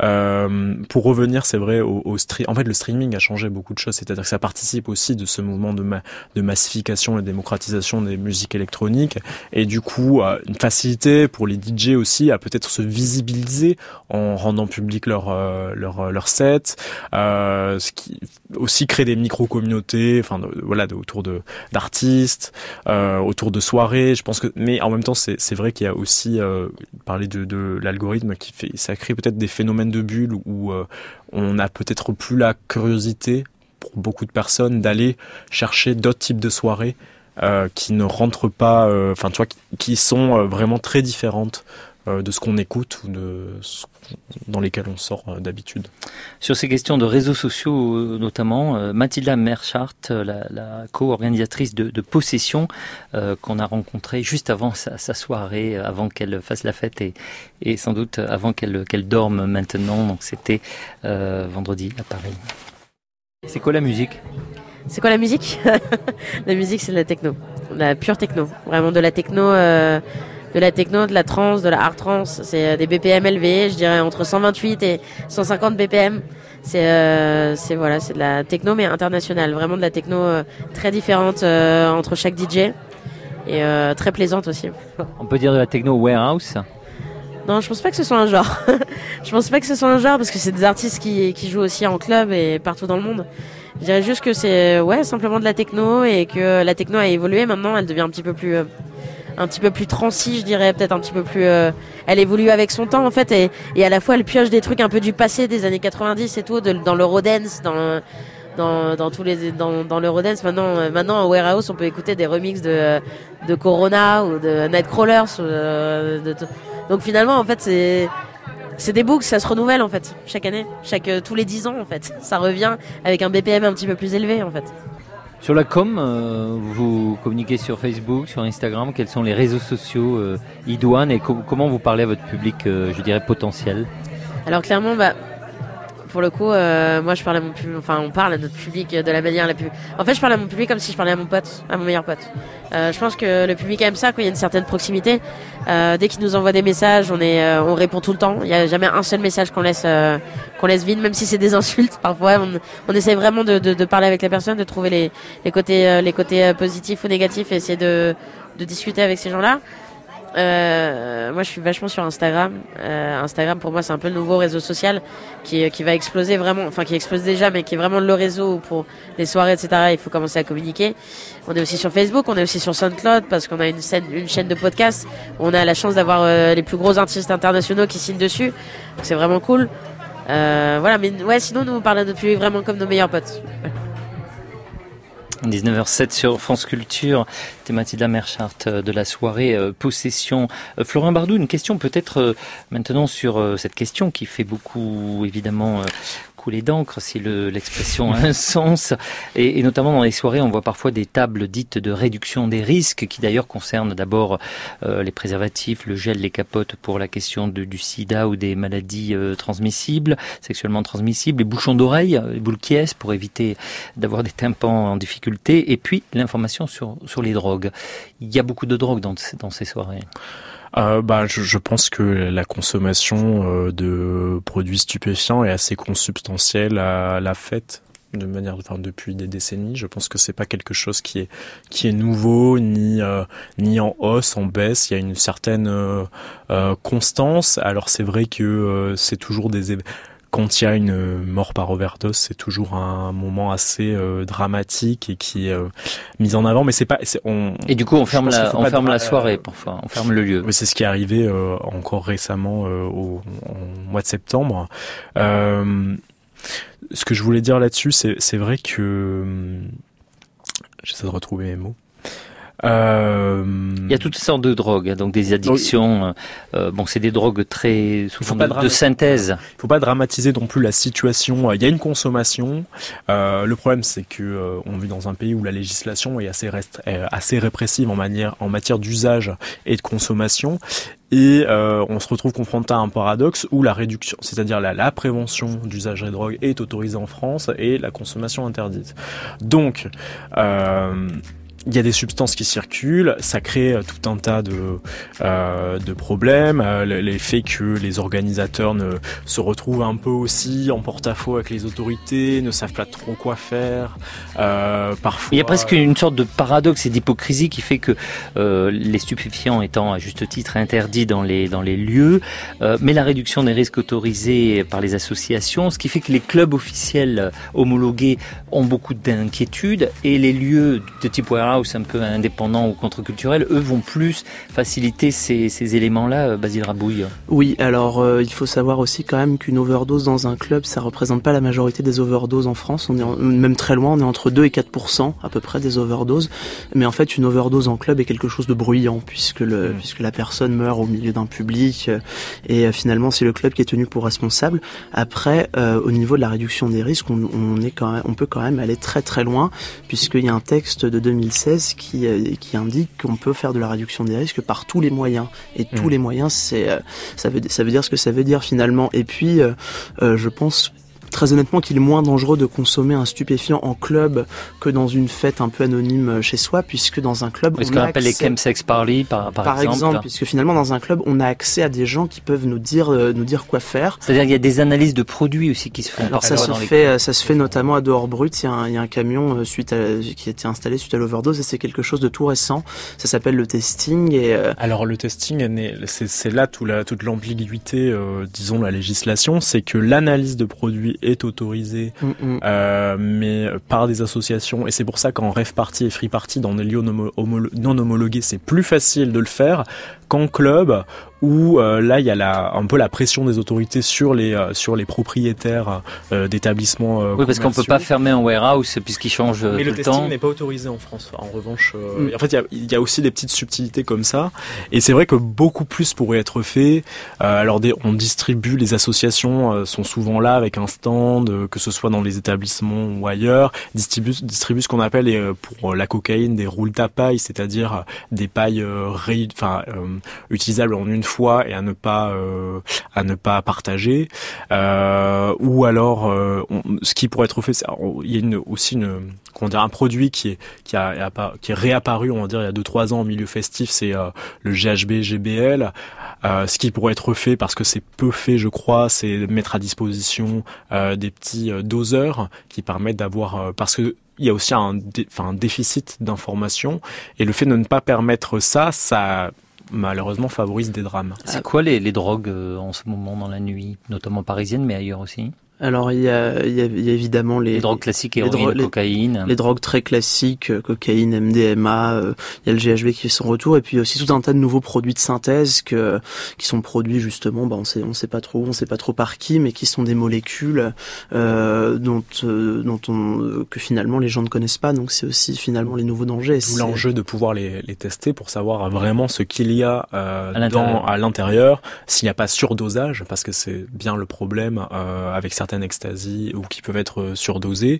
Euh, pour revenir, c'est vrai, au, au stream. En fait, le streaming a changé beaucoup de choses, c'est-à-dire que ça participe aussi de ce mouvement de, ma... de massification et démocratisation des musiques électroniques, et du coup, une facilité pour les D J aussi à peut-être se visibiliser en rendant public leur euh, leur leur set, euh, ce qui aussi crée des micro-communautés, enfin de, voilà, de, autour de d'artistes, euh, autour de soirées. Je pense que, mais en même temps, c'est c'est vrai qu'il y a aussi euh, parler de, de l'algorithme qui fait, ça crée peut-être des phénomènes de bulles où euh, on a peut-être plus la curiosité pour beaucoup de personnes d'aller chercher d'autres types de soirées euh, qui ne rentrent pas, enfin euh, tu vois, qui, qui sont euh, vraiment très différentes euh, de ce qu'on écoute ou de ce dans lesquels on sort euh, d'habitude. Sur ces questions de réseaux sociaux euh, notamment, euh, Mathilda Merschart, la, la co-organisatrice de, de Possession, euh, qu'on a rencontrée juste avant sa, sa soirée, avant qu'elle fasse la fête et, et sans doute avant qu'elle, qu'elle dorme maintenant. Donc c'était euh, vendredi à Paris. C'est quoi la musique ? C'est quoi la musique ? La musique, c'est de la techno, la pure techno, vraiment de la techno. Euh de la techno, de la trance, de la hard trance. C'est des B P M élevés, je dirais entre cent vingt-huit et cent cinquante B P M. C'est, euh, c'est voilà, c'est de la techno mais internationale, vraiment de la techno euh, très différente euh, entre chaque D J et euh, très plaisante aussi. On peut dire de la techno warehouse. Non, je pense pas que ce soit un genre. Je pense pas que ce soit un genre parce que c'est des artistes qui qui jouent aussi en club et partout dans le monde. Je dirais juste que c'est ouais simplement de la techno et que la techno a évolué. Maintenant, elle devient un petit peu plus euh, un petit peu plus transi, je dirais, peut-être un petit peu plus. Euh, elle évolue avec son temps en fait et et à la fois elle pioche des trucs un peu du passé des années quatre-vingt-dix et tout de, dans l'Eurodance, dans dans dans tous les dans dans l'Eurodance. Maintenant euh, maintenant en warehouse on peut écouter des remixes de de Corona ou de Nightcrawlers. Euh, de, de, donc finalement en fait c'est c'est des books, ça se renouvelle en fait chaque année, chaque euh, tous les dix ans en fait, ça revient avec un B P M un petit peu plus élevé en fait. Sur la com, euh, vous communiquez sur Facebook, sur Instagram. Quels sont les réseaux sociaux euh, idoines et co- comment vous parlez à votre public, euh, je dirais potentiel? Alors clairement, bah pour le coup, euh, moi je parle à mon public, enfin on parle à notre public de la manière la plus. En fait, je parle à mon public comme si je parlais à mon pote, à mon meilleur pote. Euh, je pense que le public aime ça quand il y a une certaine proximité. Euh, dès qu'il nous envoie des messages, on est, euh, on répond tout le temps. Il y a jamais un seul message qu'on laisse, euh, qu'on laisse vide, même si c'est des insultes. Parfois, on, on essaie vraiment de, de, de parler avec la personne, de trouver les, les côtés, euh, les côtés euh, positifs ou négatifs, et essayer de, de discuter avec ces gens-là. Euh, moi je suis vachement sur Instagram. Euh, Instagram pour moi c'est un peu le nouveau réseau social qui, qui va exploser vraiment, enfin qui explose déjà mais qui est vraiment le réseau où pour les soirées et cetera il faut commencer à communiquer. On est aussi sur Facebook, on est aussi sur SoundCloud parce qu'on a une, scène, une chaîne de podcast où on a la chance d'avoir euh, les plus gros artistes internationaux qui signent dessus, donc c'est vraiment cool. Euh, voilà, mais ouais, sinon nous on parle à notre public vraiment comme nos meilleurs potes. Ouais. dix-neuf heures sept sur France Culture, c'était Mathilda Merschart de la soirée euh, Possession. Euh, Florent Bardou, une question peut-être euh, maintenant sur euh, cette question qui fait beaucoup évidemment euh, couler d'encre, si le, l'expression a un sens, et, et notamment dans les soirées on voit parfois des tables dites de réduction des risques qui d'ailleurs concernent d'abord euh, les préservatifs, le gel, les capotes pour la question de, du sida ou des maladies euh, transmissibles, sexuellement transmissibles, les bouchons d'oreilles, les boules qui est pour éviter d'avoir des tympans en difficulté, et puis l'information sur, sur les drogues. Il y a beaucoup de drogues dans, dans ces soirées. Euh, bah, je, je pense que la consommation euh, de produits stupéfiants est assez consubstantielle à la fête de manière, enfin, depuis des décennies. Je pense que c'est pas quelque chose qui est qui est nouveau ni euh, ni en hausse, en baisse. Il y a une certaine euh, euh, constance. Alors c'est vrai que euh, c'est toujours des quand il y a une mort par overdose, c'est toujours un moment assez euh, dramatique et qui est euh, mis en avant. Mais c'est pas. C'est, on, et du coup, on ferme la, on ferme dra- la soirée, parfois. On ferme le lieu. Oui, c'est ce qui est arrivé euh, encore récemment euh, au en mois de septembre. Euh, ce que je voulais dire là-dessus, c'est, c'est vrai que euh, j'essaie de retrouver mes mots. Euh... Il y a toutes sortes de drogues, donc des addictions. Euh, bon, c'est des drogues très souvent de, de synthèse. Il faut pas dramatiser non plus la situation. Il y a une consommation. Euh, le problème, c'est que euh, on vit dans un pays où la législation est assez restr- est assez répressive en manière en matière d'usage et de consommation. Et euh, on se retrouve confronté à un paradoxe où la réduction, c'est-à-dire la, la prévention d'usage des drogues est autorisée en France et la consommation interdite. Donc, euh, il y a des substances qui circulent, ça crée tout un tas de euh, de problèmes. Euh, les faits que les organisateurs ne se retrouvent un peu aussi en porte-à-faux avec les autorités, ne savent pas trop quoi faire. Euh, parfois, il y a presque une sorte de paradoxe et d'hypocrisie qui fait que euh, les stupéfiants étant à juste titre interdits dans les dans les lieux, euh, mais la réduction des risques autorisés par les associations, ce qui fait que les clubs officiels homologués ont beaucoup d'inquiétudes et les lieux de type warehouse un peu indépendants ou contre-culturels, eux vont plus faciliter ces, ces éléments-là. Basile Rabouille. Oui, alors euh, il faut savoir aussi quand même qu'une overdose dans un club, ça représente pas la majorité des overdoses en France. On est en, même très loin, on est entre deux et quatre pour cent à peu près des overdoses. Mais en fait, une overdose en club est quelque chose de bruyant puisque le mmh. puisque la personne meurt au milieu d'un public euh, et euh, finalement c'est le club qui est tenu pour responsable. Après, euh, au niveau de la réduction des risques, on, on est quand même, on peut quand même aller très très loin puisqu'il y a un texte de deux mille seize qui qui indique qu'on peut faire de la réduction des risques par tous les moyens et tous mmh. les moyens c'est ça veut ça veut dire ce que ça veut dire finalement. Et puis euh, euh, je pense très honnêtement qu'il est moins dangereux de consommer un stupéfiant en club que dans une fête un peu anonyme chez soi, puisque dans un club, est-ce on qu'on a appelle accès... les chemsex party par, par, par exemple, exemple, puisque finalement dans un club, on a accès à des gens qui peuvent nous dire, euh, nous dire quoi faire. C'est-à-dire qu'il y a des analyses de produits aussi qui se font. Alors ça se dans les fait, clubs. ça se fait notamment à Dehors Brut. Il y a un, il y a un camion euh, suite à, qui a été installé suite à l'overdose et c'est quelque chose de tout récent. Ça s'appelle le testing et. Euh... Alors le testing, c'est, c'est là tout la, toute l'ambiguïté, euh, disons la législation, c'est que l'analyse de produits est autorisée, mm-hmm. euh, mais par des associations. Et c'est pour ça qu'en rave party et free party, dans des lieux non, homolo- non homologués, c'est plus facile de le faire qu'en club, où euh, là il y a la, un peu la pression des autorités sur les euh, sur les propriétaires euh, d'établissements. Euh, oui, parce qu'on peut pas fermer un warehouse puisqu'ils changent Mais tout le, le temps. Mais le testing n'est pas autorisé en France. En revanche, euh, mm. en fait il y a, il y a aussi des petites subtilités comme ça. Et c'est vrai que beaucoup plus pourrait être fait. Euh, alors des, on distribue, les associations euh, sont souvent là avec un stand, euh, que ce soit dans les établissements ou ailleurs, distribuent distribue ce qu'on appelle euh, pour la cocaïne des roules à paille, c'est-à-dire euh, des pailles euh, ré, enfin euh, utilisables en une fois et à ne pas euh, à ne pas partager, euh, ou alors euh, on, ce qui pourrait être fait, c'est, il y a une, aussi une comment dire, un produit qui est qui a qui est réapparu, on va dire il y a deux trois ans au milieu festif, c'est euh, le G H B G B L. Euh, ce qui pourrait être fait, parce que c'est peu fait je crois, c'est mettre à disposition euh, des petits euh, doseurs qui permettent d'avoir euh, parce que il y a aussi un, dé, enfin, un déficit d'information et le fait de ne pas permettre ça, ça malheureusement favorise des drames. C'est quoi les, les drogues euh, en ce moment dans la nuit, notamment parisienne mais ailleurs aussi? Alors il y a, il y a, il y a évidemment les, les drogues classiques, héroïne, les dro- cocaïne. Les, les drogues très classiques, euh, cocaïne, M D M A, euh, il y a le G H B qui fait son retour, et puis aussi tout un tas de nouveaux produits de synthèse que, qui sont produits justement, bah on sait, on sait pas trop, on sait pas trop par qui, mais qui sont des molécules euh, dont, euh, dont on, que finalement les gens ne connaissent pas, donc c'est aussi finalement les nouveaux dangers. D'où l'enjeu de pouvoir les, les tester pour savoir vraiment ce qu'il y a euh, à l'intérieur. Dans, à l'intérieur, s'il n'y a pas surdosage, parce que c'est bien le problème euh, avec certaines ecstasy ou qui peuvent être surdosées.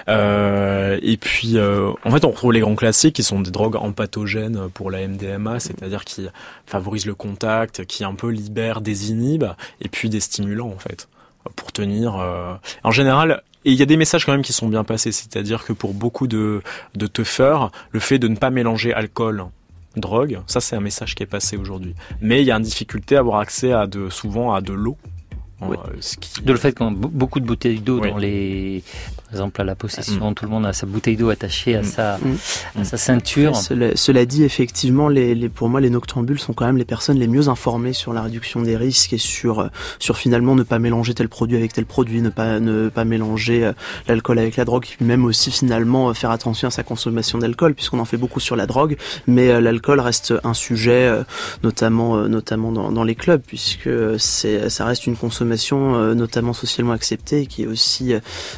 Euh, et puis, euh, en fait, on retrouve les grands classiques qui sont des drogues empathogènes pour la M D M A, c'est-à-dire qui favorisent le contact, qui un peu libèrent, désinhibent, et puis des stimulants, en fait, pour tenir. Euh... En général, et il y a des messages quand même qui sont bien passés, c'est-à-dire que pour beaucoup de, de teufeurs, le fait de ne pas mélanger alcool, drogue, ça c'est un message qui est passé aujourd'hui. Mais il y a une difficulté à avoir accès à de, souvent à de l'eau. Oui. Euh, ce qui... De le fait qu'on a beaucoup de bouteilles d'eau oui. dans les, par exemple à la possession, mmh. tout le monde a sa bouteille d'eau attachée à, mmh. sa, mmh. à sa ceinture. Cela, cela dit, effectivement, les, les, pour moi, les noctambules sont quand même les personnes les mieux informées sur la réduction des risques et sur, sur finalement ne pas mélanger tel produit avec tel produit, ne pas, ne pas mélanger l'alcool avec la drogue, puis même aussi finalement faire attention à sa consommation d'alcool, puisqu'on en fait beaucoup sur la drogue, mais l'alcool reste un sujet, notamment, notamment dans, dans les clubs, puisque c'est, ça reste une consommation euh, notamment socialement acceptée, qui est aussi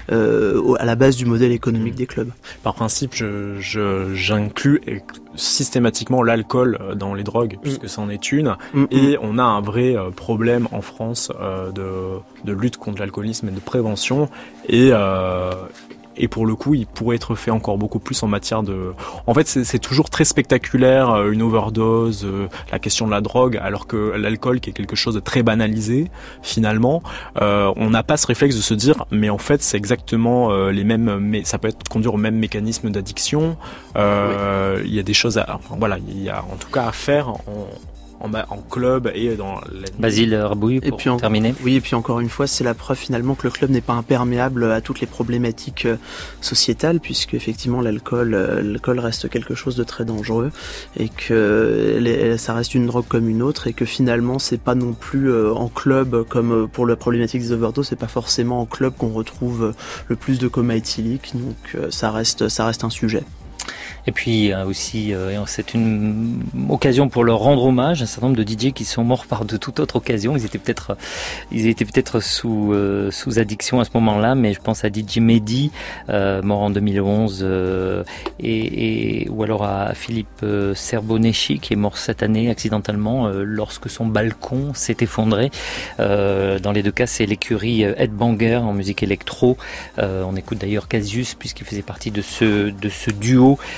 euh, à la base du modèle économique des clubs. Par principe, je, je, j'inclus systématiquement l'alcool dans les drogues, mmh. puisque c'en est une, mmh. et on a un vrai problème en France euh, de, de lutte contre l'alcoolisme et de prévention, et euh, Et pour le coup, il pourrait être fait encore beaucoup plus en matière de... En fait, c'est, c'est toujours très spectaculaire, une overdose, euh, la question de la drogue, alors que l'alcool, qui est quelque chose de très banalisé, finalement, euh, on n'a pas ce réflexe de se dire, mais en fait, c'est exactement euh, les mêmes... Mais ça peut être conduire au même mécanisme d'addiction. Euh, oui. Il y a des choses à... Enfin, voilà, il y a en tout cas à faire en... En, en club et dans la... Basile Rabouille pour et puis en, terminer. Oui, et puis encore une fois, c'est la preuve finalement que le club n'est pas imperméable à toutes les problématiques sociétales, puisque effectivement l'alcool, l'alcool reste quelque chose de très dangereux et que les, ça reste une drogue comme une autre, et que finalement c'est pas non plus en club comme pour la problématique des overdoses, c'est pas forcément en club qu'on retrouve le plus de coma éthylique, donc ça reste, ça reste un sujet. Et puis euh, aussi, euh, c'est une occasion pour leur rendre hommage à un certain nombre de D J qui sont morts par de toute autre occasion. Ils étaient peut-être, ils étaient peut-être sous euh, sous addiction à ce moment-là, mais je pense à D J Mehdi, euh, mort en deux mille onze, euh, et, et ou alors à Philippe euh, Serboneschi qui est mort cette année accidentellement euh, lorsque son balcon s'est effondré. Euh, dans les deux cas, c'est l'écurie Headbanger en musique électro. Euh, on écoute d'ailleurs Casius puisqu'il faisait partie de ce de ce duo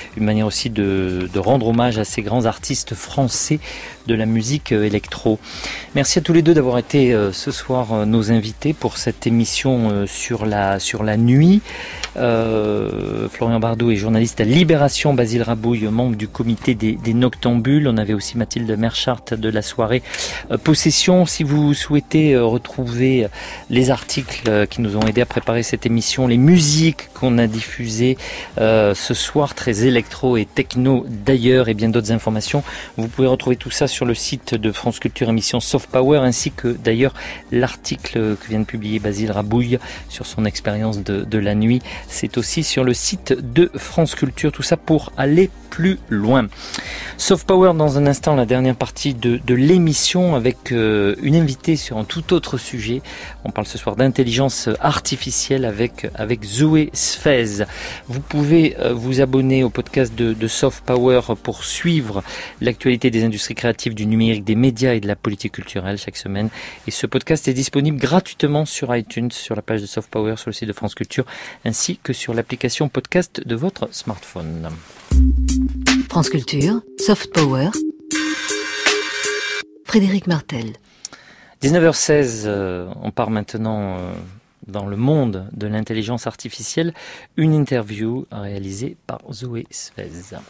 une manière aussi de, de rendre hommage à ces grands artistes français de la musique électro. Merci à tous les deux d'avoir été euh, ce soir euh, nos invités pour cette émission euh, sur la sur la nuit. Euh, Florian Bardot est journaliste à Libération, Basile Rabouille, membre du comité des, des Noctambules. On avait aussi Mathilde Merschardt de la soirée euh, Possession. Si vous souhaitez euh, retrouver les articles euh, qui nous ont aidés à préparer cette émission, les musiques qu'on a diffusées euh, ce soir, très électro et techno d'ailleurs, et bien d'autres informations, vous pouvez retrouver tout ça sur le site de France Culture émission Soft Power, ainsi que d'ailleurs l'article que vient de publier Basile Rabouille sur son expérience de, de la nuit. C'est aussi sur le site de France Culture, tout ça pour aller plus loin. Soft Power dans un instant, la dernière partie de, de l'émission avec euh, une invitée sur un tout autre sujet. On parle ce soir d'intelligence artificielle avec, avec Zoé Sfez. Vous pouvez euh, vous abonner au podcast de, de Soft Power pour suivre l'actualité des industries créatives, du numérique, des médias et de la politique culturelle chaque semaine. Et ce podcast est disponible gratuitement sur iTunes, sur la page de Soft Power, sur le site de France Culture, ainsi que sur l'application podcast de votre smartphone. France Culture, Soft Power, Frédéric Martel. dix-neuf heures seize, euh, on part maintenant euh, dans le monde de l'intelligence artificielle. Une interview réalisée par Zoé Sfez.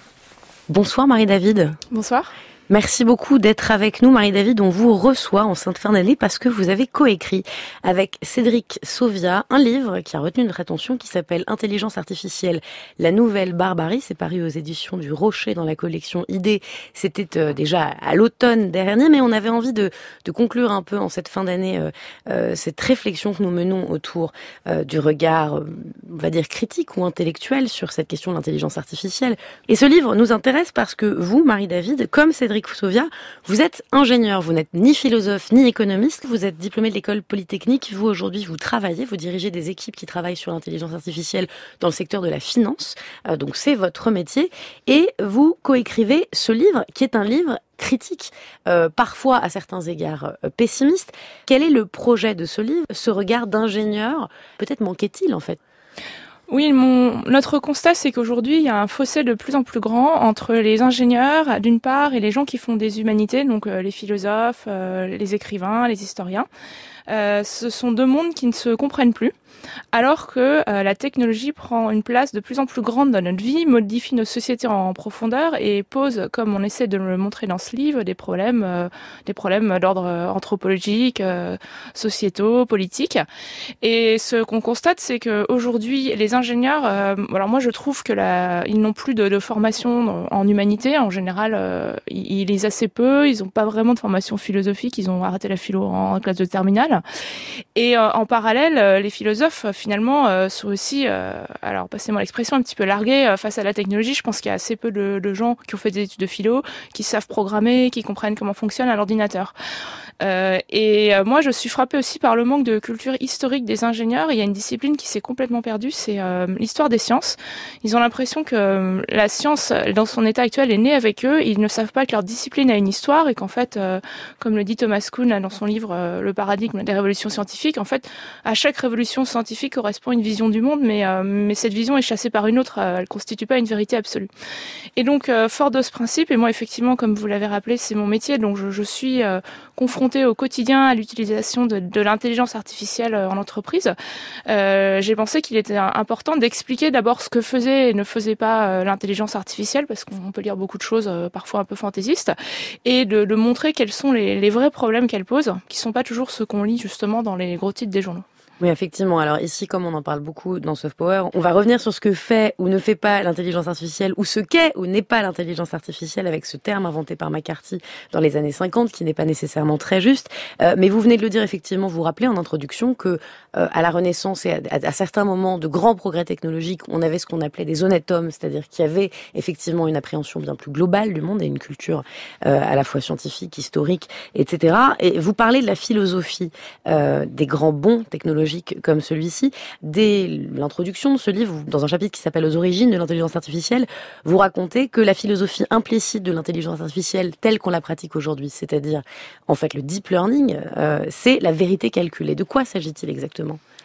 Bonsoir Marie-David. Bonsoir. Merci beaucoup d'être avec nous, Marie-David. On vous reçoit en cette fin d'année parce que vous avez coécrit avec Cédric Sauvia un livre qui a retenu notre attention qui s'appelle Intelligence artificielle, la nouvelle barbarie. C'est paru aux éditions du Rocher dans la collection Idées. C'était euh, déjà à l'automne dernier, mais on avait envie de, de conclure un peu en cette fin d'année euh, euh, cette réflexion que nous menons autour euh, du regard, euh, on va dire critique ou intellectuel sur cette question de l'intelligence artificielle. Et ce livre nous intéresse parce que vous, Marie-David, comme Cédric Sauvia, vous êtes ingénieur, vous n'êtes ni philosophe ni économiste, vous êtes diplômé de l'école polytechnique, vous aujourd'hui vous travaillez, vous dirigez des équipes qui travaillent sur l'intelligence artificielle dans le secteur de la finance, euh, donc c'est votre métier, et vous coécrivez ce livre qui est un livre critique, euh, parfois à certains égards euh, pessimiste. Quel est le projet de ce livre, ce regard d'ingénieur? Peut-être manquait-il en fait? Oui, mon, notre constat, c'est qu'aujourd'hui, il y a un fossé de plus en plus grand entre les ingénieurs, d'une part, et les gens qui font des humanités, donc euh, les philosophes, euh, les écrivains, les historiens. Euh, ce sont deux mondes qui ne se comprennent plus, alors que euh, la technologie prend une place de plus en plus grande dans notre vie, modifie nos sociétés en profondeur et pose, comme on essaie de le montrer dans ce livre, des problèmes, euh, des problèmes d'ordre anthropologique, euh, sociétaux, politiques. Et ce qu'on constate, c'est qu'aujourd'hui, les ingénieurs, euh, alors moi je trouve que la, ils n'ont plus de, de formation en humanité. En général, euh, ils, ils lisent assez peu, ils n'ont pas vraiment de formation philosophique, ils ont arrêté la philo en classe de terminale. Et euh, en parallèle, euh, les philosophes, euh, finalement, euh, sont aussi, euh, alors passez-moi l'expression, un petit peu largués euh, face à la technologie. Je pense qu'il y a assez peu de, de gens qui ont fait des études de philo, qui savent programmer, qui comprennent comment fonctionne un ordinateur. Euh, et euh, moi, je suis frappée aussi par le manque de culture historique des ingénieurs. Il y a une discipline qui s'est complètement perdue, c'est euh, l'histoire des sciences. Ils ont l'impression que euh, la science, dans son état actuel, est née avec eux. Ils ne savent pas que leur discipline a une histoire et qu'en fait, euh, comme le dit Thomas Kuhn là, dans son livre euh, Le paradigme des révolutions scientifiques, en fait, à chaque révolution scientifique correspond une vision du monde, mais, euh, mais cette vision est chassée par une autre. Euh, elle ne constitue pas une vérité absolue. Et donc, euh, fort de ce principe, et moi, effectivement, comme vous l'avez rappelé, c'est mon métier, donc je, je suis euh, confrontée au quotidien à l'utilisation de, de l'intelligence artificielle en entreprise. Euh, j'ai pensé qu'il était important d'expliquer d'abord ce que faisait et ne faisait pas euh, l'intelligence artificielle, parce qu'on peut lire beaucoup de choses euh, parfois un peu fantaisistes, et de, de montrer quels sont les, les vrais problèmes qu'elle pose, qui sont pas toujours ceux qu'on lit justement dans les gros titres des journaux. Oui, effectivement. Alors ici, comme on en parle beaucoup dans Soft Power, on va revenir sur ce que fait ou ne fait pas l'intelligence artificielle, ou ce qu'est ou n'est pas l'intelligence artificielle, avec ce terme inventé par McCarthy dans les années cinquante, qui n'est pas nécessairement très juste. Euh, mais vous venez de le dire, effectivement, vous vous rappelez en introduction que euh, à la Renaissance et à, à, à certains moments de grands progrès technologiques, on avait ce qu'on appelait des honnêtes hommes, c'est-à-dire qu'il y avait effectivement une appréhension bien plus globale du monde et une culture euh, à la fois scientifique, historique, et cetera. Et vous parlez de la philosophie euh, des grands bons technologiques comme celui-ci. Dès l'introduction de ce livre, dans un chapitre qui s'appelle « Aux origines de l'intelligence artificielle », vous racontez que la philosophie implicite de l'intelligence artificielle telle qu'on la pratique aujourd'hui, c'est-à-dire en fait le deep learning, euh, c'est la vérité calculée. De quoi s'agit-il exactement ?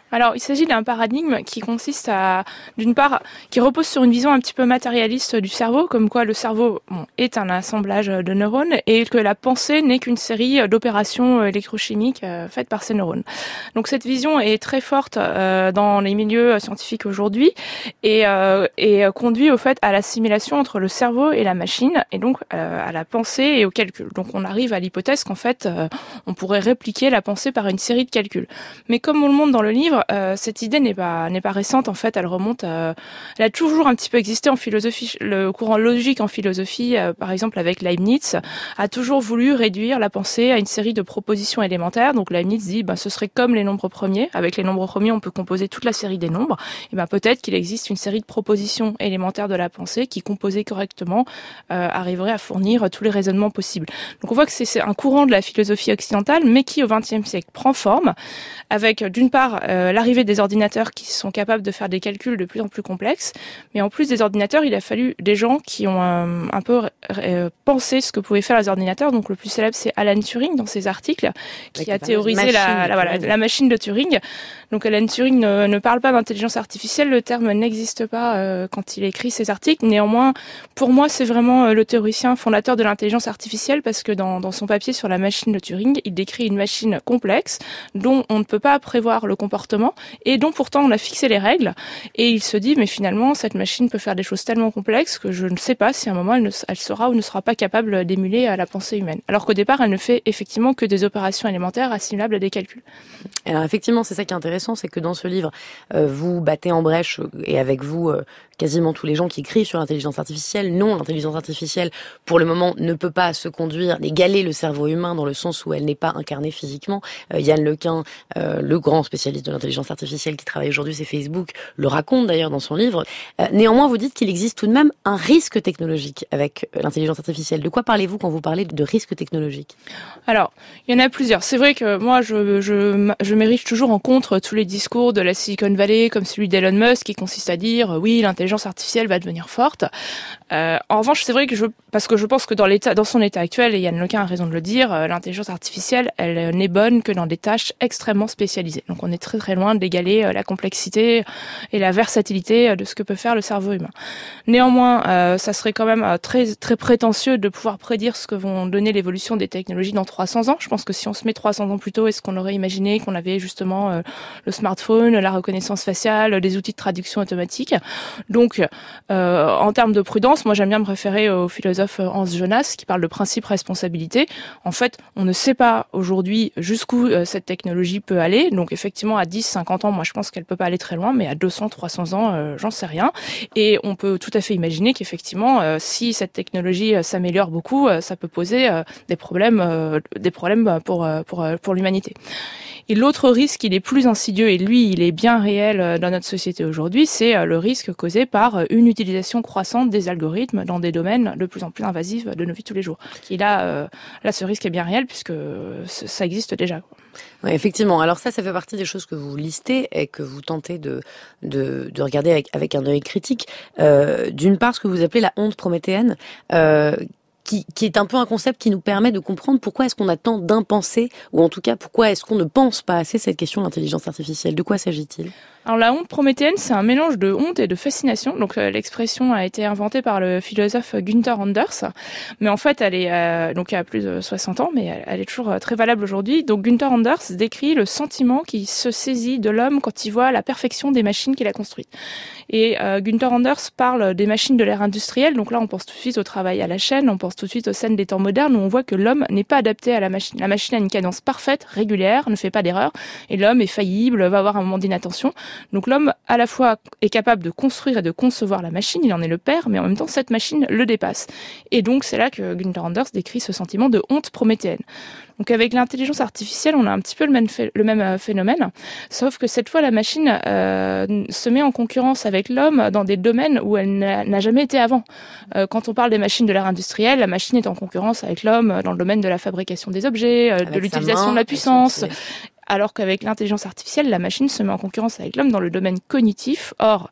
Alors, il s'agit d'un paradigme qui consiste à, d'une part, qui repose sur une vision un petit peu matérialiste du cerveau, comme quoi le cerveau bon, est un assemblage de neurones et que la pensée n'est qu'une série d'opérations électrochimiques euh, faites par ces neurones. Donc, cette vision est très forte euh, dans les milieux scientifiques aujourd'hui et, euh, et conduit au fait à l'assimilation entre le cerveau et la machine et donc euh, à la pensée et au calcul. Donc, on arrive à l'hypothèse qu'en fait, euh, on pourrait répliquer la pensée par une série de calculs. Mais comme on le montre dans le livre, Euh, cette idée n'est pas n'est pas récente en fait, elle remonte euh, elle a toujours un petit peu existé en philosophie. Le courant logique en philosophie, euh, par exemple avec Leibniz, a toujours voulu réduire la pensée à une série de propositions élémentaires. Donc Leibniz dit ben ce serait comme les nombres premiers, avec les nombres premiers on peut composer toute la série des nombres. Et ben peut-être qu'il existe une série de propositions élémentaires de la pensée qui, composées correctement, euh, arriverait à fournir tous les raisonnements possibles. Donc on voit que c'est, c'est un courant de la philosophie occidentale, mais qui au vingtième siècle prend forme avec d'une part euh, l'arrivée des ordinateurs qui sont capables de faire des calculs de plus en plus complexes. Mais en plus des ordinateurs, il a fallu des gens qui ont euh, un peu euh, pensé ce que pouvaient faire les ordinateurs. Donc le plus célèbre, c'est Alan Turing dans ses articles, qui Avec a théorisé la, la, voilà, la machine de Turing. Donc Alan Turing ne, ne parle pas d'intelligence artificielle, le terme n'existe pas euh, quand il écrit ses articles. Néanmoins, pour moi, c'est vraiment euh, le théoricien fondateur de l'intelligence artificielle parce que dans, dans son papier sur la machine de Turing, il décrit une machine complexe dont on ne peut pas prévoir le comportement et dont pourtant on a fixé les règles et il se dit mais finalement cette machine peut faire des choses tellement complexes que je ne sais pas si à un moment elle, ne, elle sera ou ne sera pas capable d'émuler la pensée humaine. Alors qu'au départ elle ne fait effectivement que des opérations élémentaires assimilables à des calculs. Alors effectivement c'est ça qui est intéressant, c'est que dans ce livre euh, vous battez en brèche et avec vous euh, quasiment tous les gens qui écrivent sur l'intelligence artificielle. Non, l'intelligence artificielle pour le moment ne peut pas se conduire, égaler le cerveau humain dans le sens où elle n'est pas incarnée physiquement. Euh, Yann Lequin, euh, le grand spécialiste de l'intelligence artificielle qui travaille aujourd'hui, c'est Facebook, le raconte d'ailleurs dans son livre. Euh, néanmoins, vous dites qu'il existe tout de même un risque technologique avec l'intelligence artificielle. De quoi parlez-vous quand vous parlez de risque technologique ? Alors, il y en a plusieurs. C'est vrai que moi, je, je, je m'érige toujours en contre tous les discours de la Silicon Valley, comme celui d'Elon Musk, qui consiste à dire oui, l'intelligence artificielle va devenir forte. Euh, en revanche, c'est vrai que je, parce que je pense que dans l'état, dans son état actuel, et Yann Lequin a raison de le dire, euh, l'intelligence artificielle, elle n'est bonne que dans des tâches extrêmement spécialisées. Donc, on est très très loin d'égaler euh, la complexité et la versatilité de ce que peut faire le cerveau humain. Néanmoins, euh, ça serait quand même euh, très très prétentieux de pouvoir prédire ce que vont donner l'évolution des technologies dans trois cents ans. Je pense que si on se met trois cents ans plus tôt, est-ce qu'on aurait imaginé qu'on avait justement euh, le smartphone, la reconnaissance faciale, des outils de traduction automatique. Donc, euh, en termes de prudence, moi j'aime bien me référer au philosophe Hans Jonas qui parle de principe responsabilité. En fait, on ne sait pas aujourd'hui jusqu'où euh, cette technologie peut aller. Donc effectivement, à dix, cinquante ans, moi je pense qu'elle peut pas aller très loin, mais à deux cents, trois cents ans, euh, j'en sais rien. Et on peut tout à fait imaginer qu'effectivement, euh, si cette technologie euh, s'améliore beaucoup, euh, ça peut poser euh, des problèmes, euh, des problèmes pour euh, pour euh, pour l'humanité. Et l'autre risque, il est plus insidieux et lui, il est bien réel dans notre société aujourd'hui, c'est le risque causé par une utilisation croissante des algorithmes dans des domaines de plus en plus invasifs de nos vies tous les jours. Et là, euh, là, ce risque est bien réel puisque ça existe déjà. Oui, effectivement. Alors ça, ça fait partie des choses que vous listez et que vous tentez de de, de regarder avec avec un œil critique. Euh, d'une part, ce que vous appelez la honte prométhéenne. Euh, Qui, qui est un peu un concept qui nous permet de comprendre pourquoi est-ce qu'on a tant d'impensés, ou en tout cas pourquoi est-ce qu'on ne pense pas assez cette question de l'intelligence artificielle. De quoi s'agit-il ? Alors la honte prométhéenne, c'est un mélange de honte et de fascination. Donc euh, l'expression a été inventée par le philosophe Günther Anders, mais en fait elle est euh, donc il y a plus de soixante ans, mais elle, elle est toujours très valable aujourd'hui. Donc Günther Anders décrit le sentiment qui se saisit de l'homme quand il voit la perfection des machines qu'il a construites. Et euh, Günther Anders parle des machines de l'ère industrielle. Donc là, on pense tout de suite au travail à la chaîne, on pense tout de suite aux scènes des temps modernes où on voit que l'homme n'est pas adapté à la machine. La machine a une cadence parfaite, régulière, ne fait pas d'erreur, et l'homme est faillible, va avoir un moment d'inattention. Donc l'homme, à la fois, est capable de construire et de concevoir la machine, il en est le père, mais en même temps, cette machine le dépasse. Et donc, c'est là que Günther Anders décrit ce sentiment de honte prométhéenne. Donc avec l'intelligence artificielle, on a un petit peu le même, ph- le même phénomène, sauf que cette fois, la machine euh, se met en concurrence avec l'homme dans des domaines où elle n'a, n'a jamais été avant. Euh, quand on parle des machines de l'ère industrielle, la machine est en concurrence avec l'homme dans le domaine de la fabrication des objets, euh, de l'utilisation main, de la puissance. Alors qu'avec l'intelligence artificielle, la machine se met en concurrence avec l'homme dans le domaine cognitif. Or,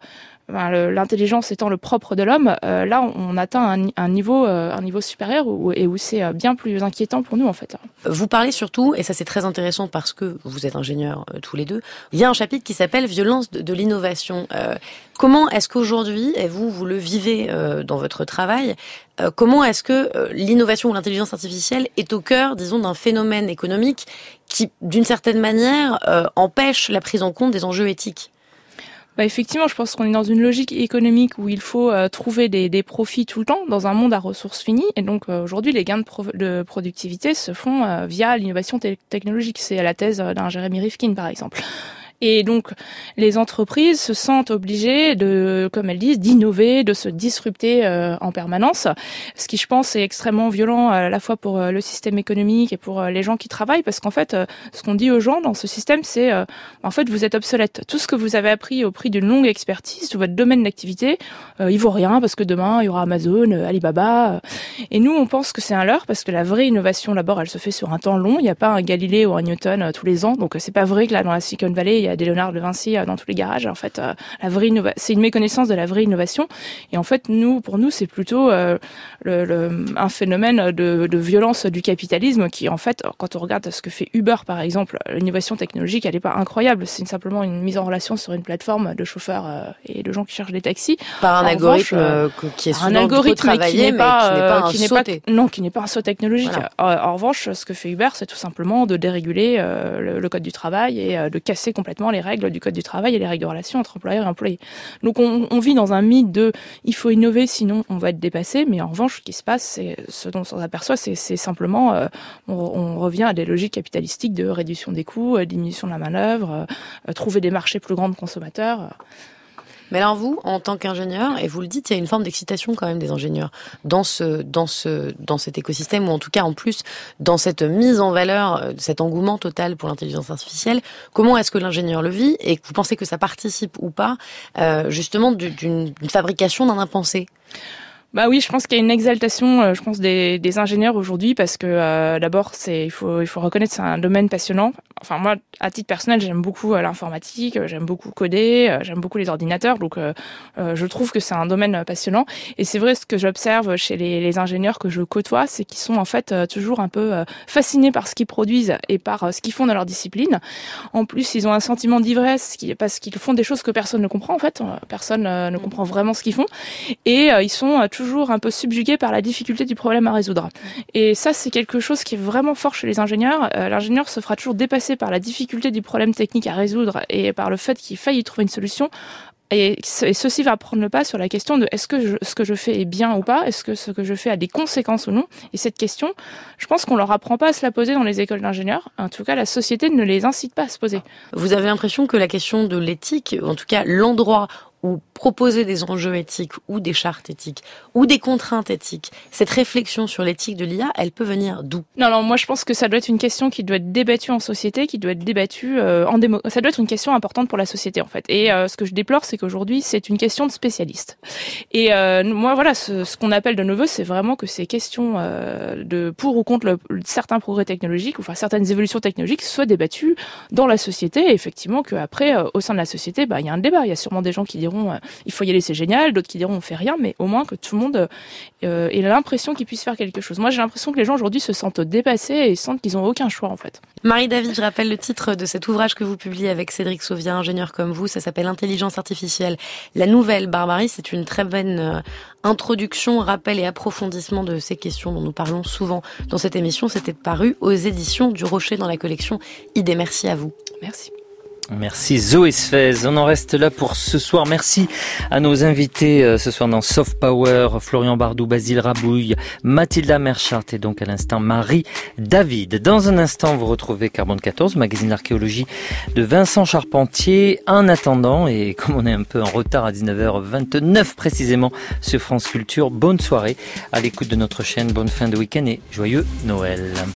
ben, le, l'intelligence étant le propre de l'homme, euh, là on, on atteint un, un niveau, euh, un niveau supérieur où, et où c'est bien plus inquiétant pour nous en fait. Vous parlez surtout, et ça c'est très intéressant parce que vous êtes ingénieurs euh, tous les deux, il y a un chapitre qui s'appelle violence de, de l'innovation. Euh, comment est-ce qu'aujourd'hui, et vous vous le vivez euh, dans votre travail, euh, comment est-ce que euh, l'innovation ou l'intelligence artificielle est au cœur, disons, d'un phénomène économique qui, d'une certaine manière, euh, empêche la prise en compte des enjeux éthiques? Bah effectivement, je pense qu'on est dans une logique économique où il faut euh, trouver des, des profits tout le temps dans un monde à ressources finies. Et donc euh, aujourd'hui, les gains de, pro- de productivité se font euh, via l'innovation te- technologique. C'est la thèse d'un Jeremy Rifkin, par exemple. Et donc, les entreprises se sentent obligées de, comme elles disent, d'innover, de se disrupter euh, en permanence. Ce qui, je pense, est extrêmement violent à la fois pour euh, le système économique et pour euh, les gens qui travaillent, parce qu'en fait, euh, ce qu'on dit aux gens dans ce système, c'est, euh, en fait, vous êtes obsolète. Tout ce que vous avez appris au prix d'une longue expertise, tout votre domaine d'activité, euh, il vaut rien, parce que demain, il y aura Amazon, euh, Alibaba. Euh, et nous, on pense que c'est un leurre, parce que la vraie innovation, d'abord, elle se fait sur un temps long. Il n'y a pas un Galilée ou un Newton euh, tous les ans. Donc, c'est pas vrai que là, dans la Silicon Valley, il y a des Léonard de Vinci dans tous les garages. En fait, euh, la vraie innova- c'est une méconnaissance de la vraie innovation. Et en fait, nous, pour nous, c'est plutôt euh, le, le, un phénomène de, de violence du capitalisme qui, en fait, quand on regarde ce que fait Uber, par exemple, l'innovation technologique, elle n'est pas incroyable. C'est simplement une mise en relation sur une plateforme de chauffeurs euh, et de gens qui cherchent des taxis. Par un en algorithme revanche, euh, qui est souvent un algorithme travaillé, qui n'est pas, mais qui n'est pas un qui n'est saut. pas, non, qui n'est pas un saut technologique. Voilà. En, en revanche, ce que fait Uber, c'est tout simplement de déréguler euh, le, le code du travail et euh, de casser complètement les règles du code du travail et les règles de relation entre employeurs et employés. Donc on, on vit dans un mythe de il faut innover sinon on va être dépassé, mais en revanche ce qui se passe, c'est ce dont on s'aperçoit, c'est, c'est simplement euh, on, on revient à des logiques capitalistiques de réduction des coûts, euh, diminution de la manœuvre, euh, trouver des marchés plus grands de consommateurs. Euh. Mais alors vous, en tant qu'ingénieur, et vous le dites, il y a une forme d'excitation quand même des ingénieurs dans ce, dans ce, dans cet écosystème, ou en tout cas en plus dans cette mise en valeur, cet engouement total pour l'intelligence artificielle. Comment est-ce que l'ingénieur le vit, et vous pensez que ça participe ou pas euh, justement d'une, d'une fabrication d'un impensé? Bah oui, je pense qu'il y a une exaltation, euh, je pense des, des ingénieurs aujourd'hui, parce que euh, d'abord, c'est il faut il faut reconnaître c'est un domaine passionnant. Enfin moi, à titre personnel, j'aime beaucoup euh, l'informatique, j'aime beaucoup coder, euh, j'aime beaucoup les ordinateurs, donc euh, euh, je trouve que c'est un domaine passionnant. Et c'est vrai, ce que j'observe chez les, les ingénieurs que je côtoie, c'est qu'ils sont en fait euh, toujours un peu euh, fascinés par ce qu'ils produisent et par euh, ce qu'ils font dans leur discipline. En plus, ils ont un sentiment d'ivresse qui, parce qu'ils font des choses que personne ne comprend en fait. Personne euh, ne comprend vraiment ce qu'ils font, et euh, ils sont euh, toujours un peu subjugué par la difficulté du problème à résoudre. Et ça, c'est quelque chose qui est vraiment fort chez les ingénieurs. Euh, l'ingénieur se fera toujours dépasser par la difficulté du problème technique à résoudre et par le fait qu'il faille y trouver une solution. Et, et ceci va prendre le pas sur la question de est-ce que je, ce que je fais est bien ou pas, est-ce que ce que je fais a des conséquences ou non. Et cette question, je pense qu'on leur apprend pas à se la poser dans les écoles d'ingénieurs. En tout cas, la société ne les incite pas à se poser. Vous avez l'impression que la question de l'éthique, en tout cas l'endroit ou proposer des enjeux éthiques ou des chartes éthiques ou des contraintes éthiques, cette réflexion sur l'éthique de l'I A, elle peut venir d'où? Non, non, moi je pense que ça doit être une question qui doit être débattue en société, qui doit être débattue euh, en démo. Ça doit être une question importante pour la société en fait. Et euh, ce que je déplore, c'est qu'aujourd'hui c'est une question de spécialistes. Et euh, moi voilà, ce, ce qu'on appelle de nos voeux, c'est vraiment que ces questions euh, de pour ou contre le, certains progrès technologiques, ou enfin certaines évolutions technologiques, soient débattues dans la société. Et effectivement, qu'après euh, au sein de la société, bah il y a un débat. Il y a sûrement des gens qui diront euh, il faut y aller, c'est génial, d'autres qui diront on fait rien, mais au moins que tout le monde euh, ait l'impression qu'il puisse faire quelque chose. Moi j'ai l'impression que les gens aujourd'hui se sentent dépassés et sentent qu'ils n'ont aucun choix en fait. Marie-David, je rappelle le titre de cet ouvrage que vous publiez avec Cédric Sauvia, ingénieur comme vous, ça s'appelle Intelligence artificielle, la nouvelle barbarie. C'est une très bonne euh, introduction, rappel et approfondissement de ces questions dont nous parlons souvent dans cette émission. C'était paru aux éditions du Rocher dans la collection Idées. Merci à vous. Merci. Merci Zoé Sfez. On en reste là pour ce soir. Merci à nos invités euh, ce soir dans Soft Power, Florian Bardou, Basile Rabouille, Mathilda Merchart et donc à l'instant Marie David. Dans un instant, vous retrouvez Carbone quatorze, magazine d'archéologie de Vincent Charpentier. En attendant, et comme on est un peu en retard à dix-neuf heures vingt-neuf précisément sur France Culture, bonne soirée à l'écoute de notre chaîne, bonne fin de week-end et joyeux Noël.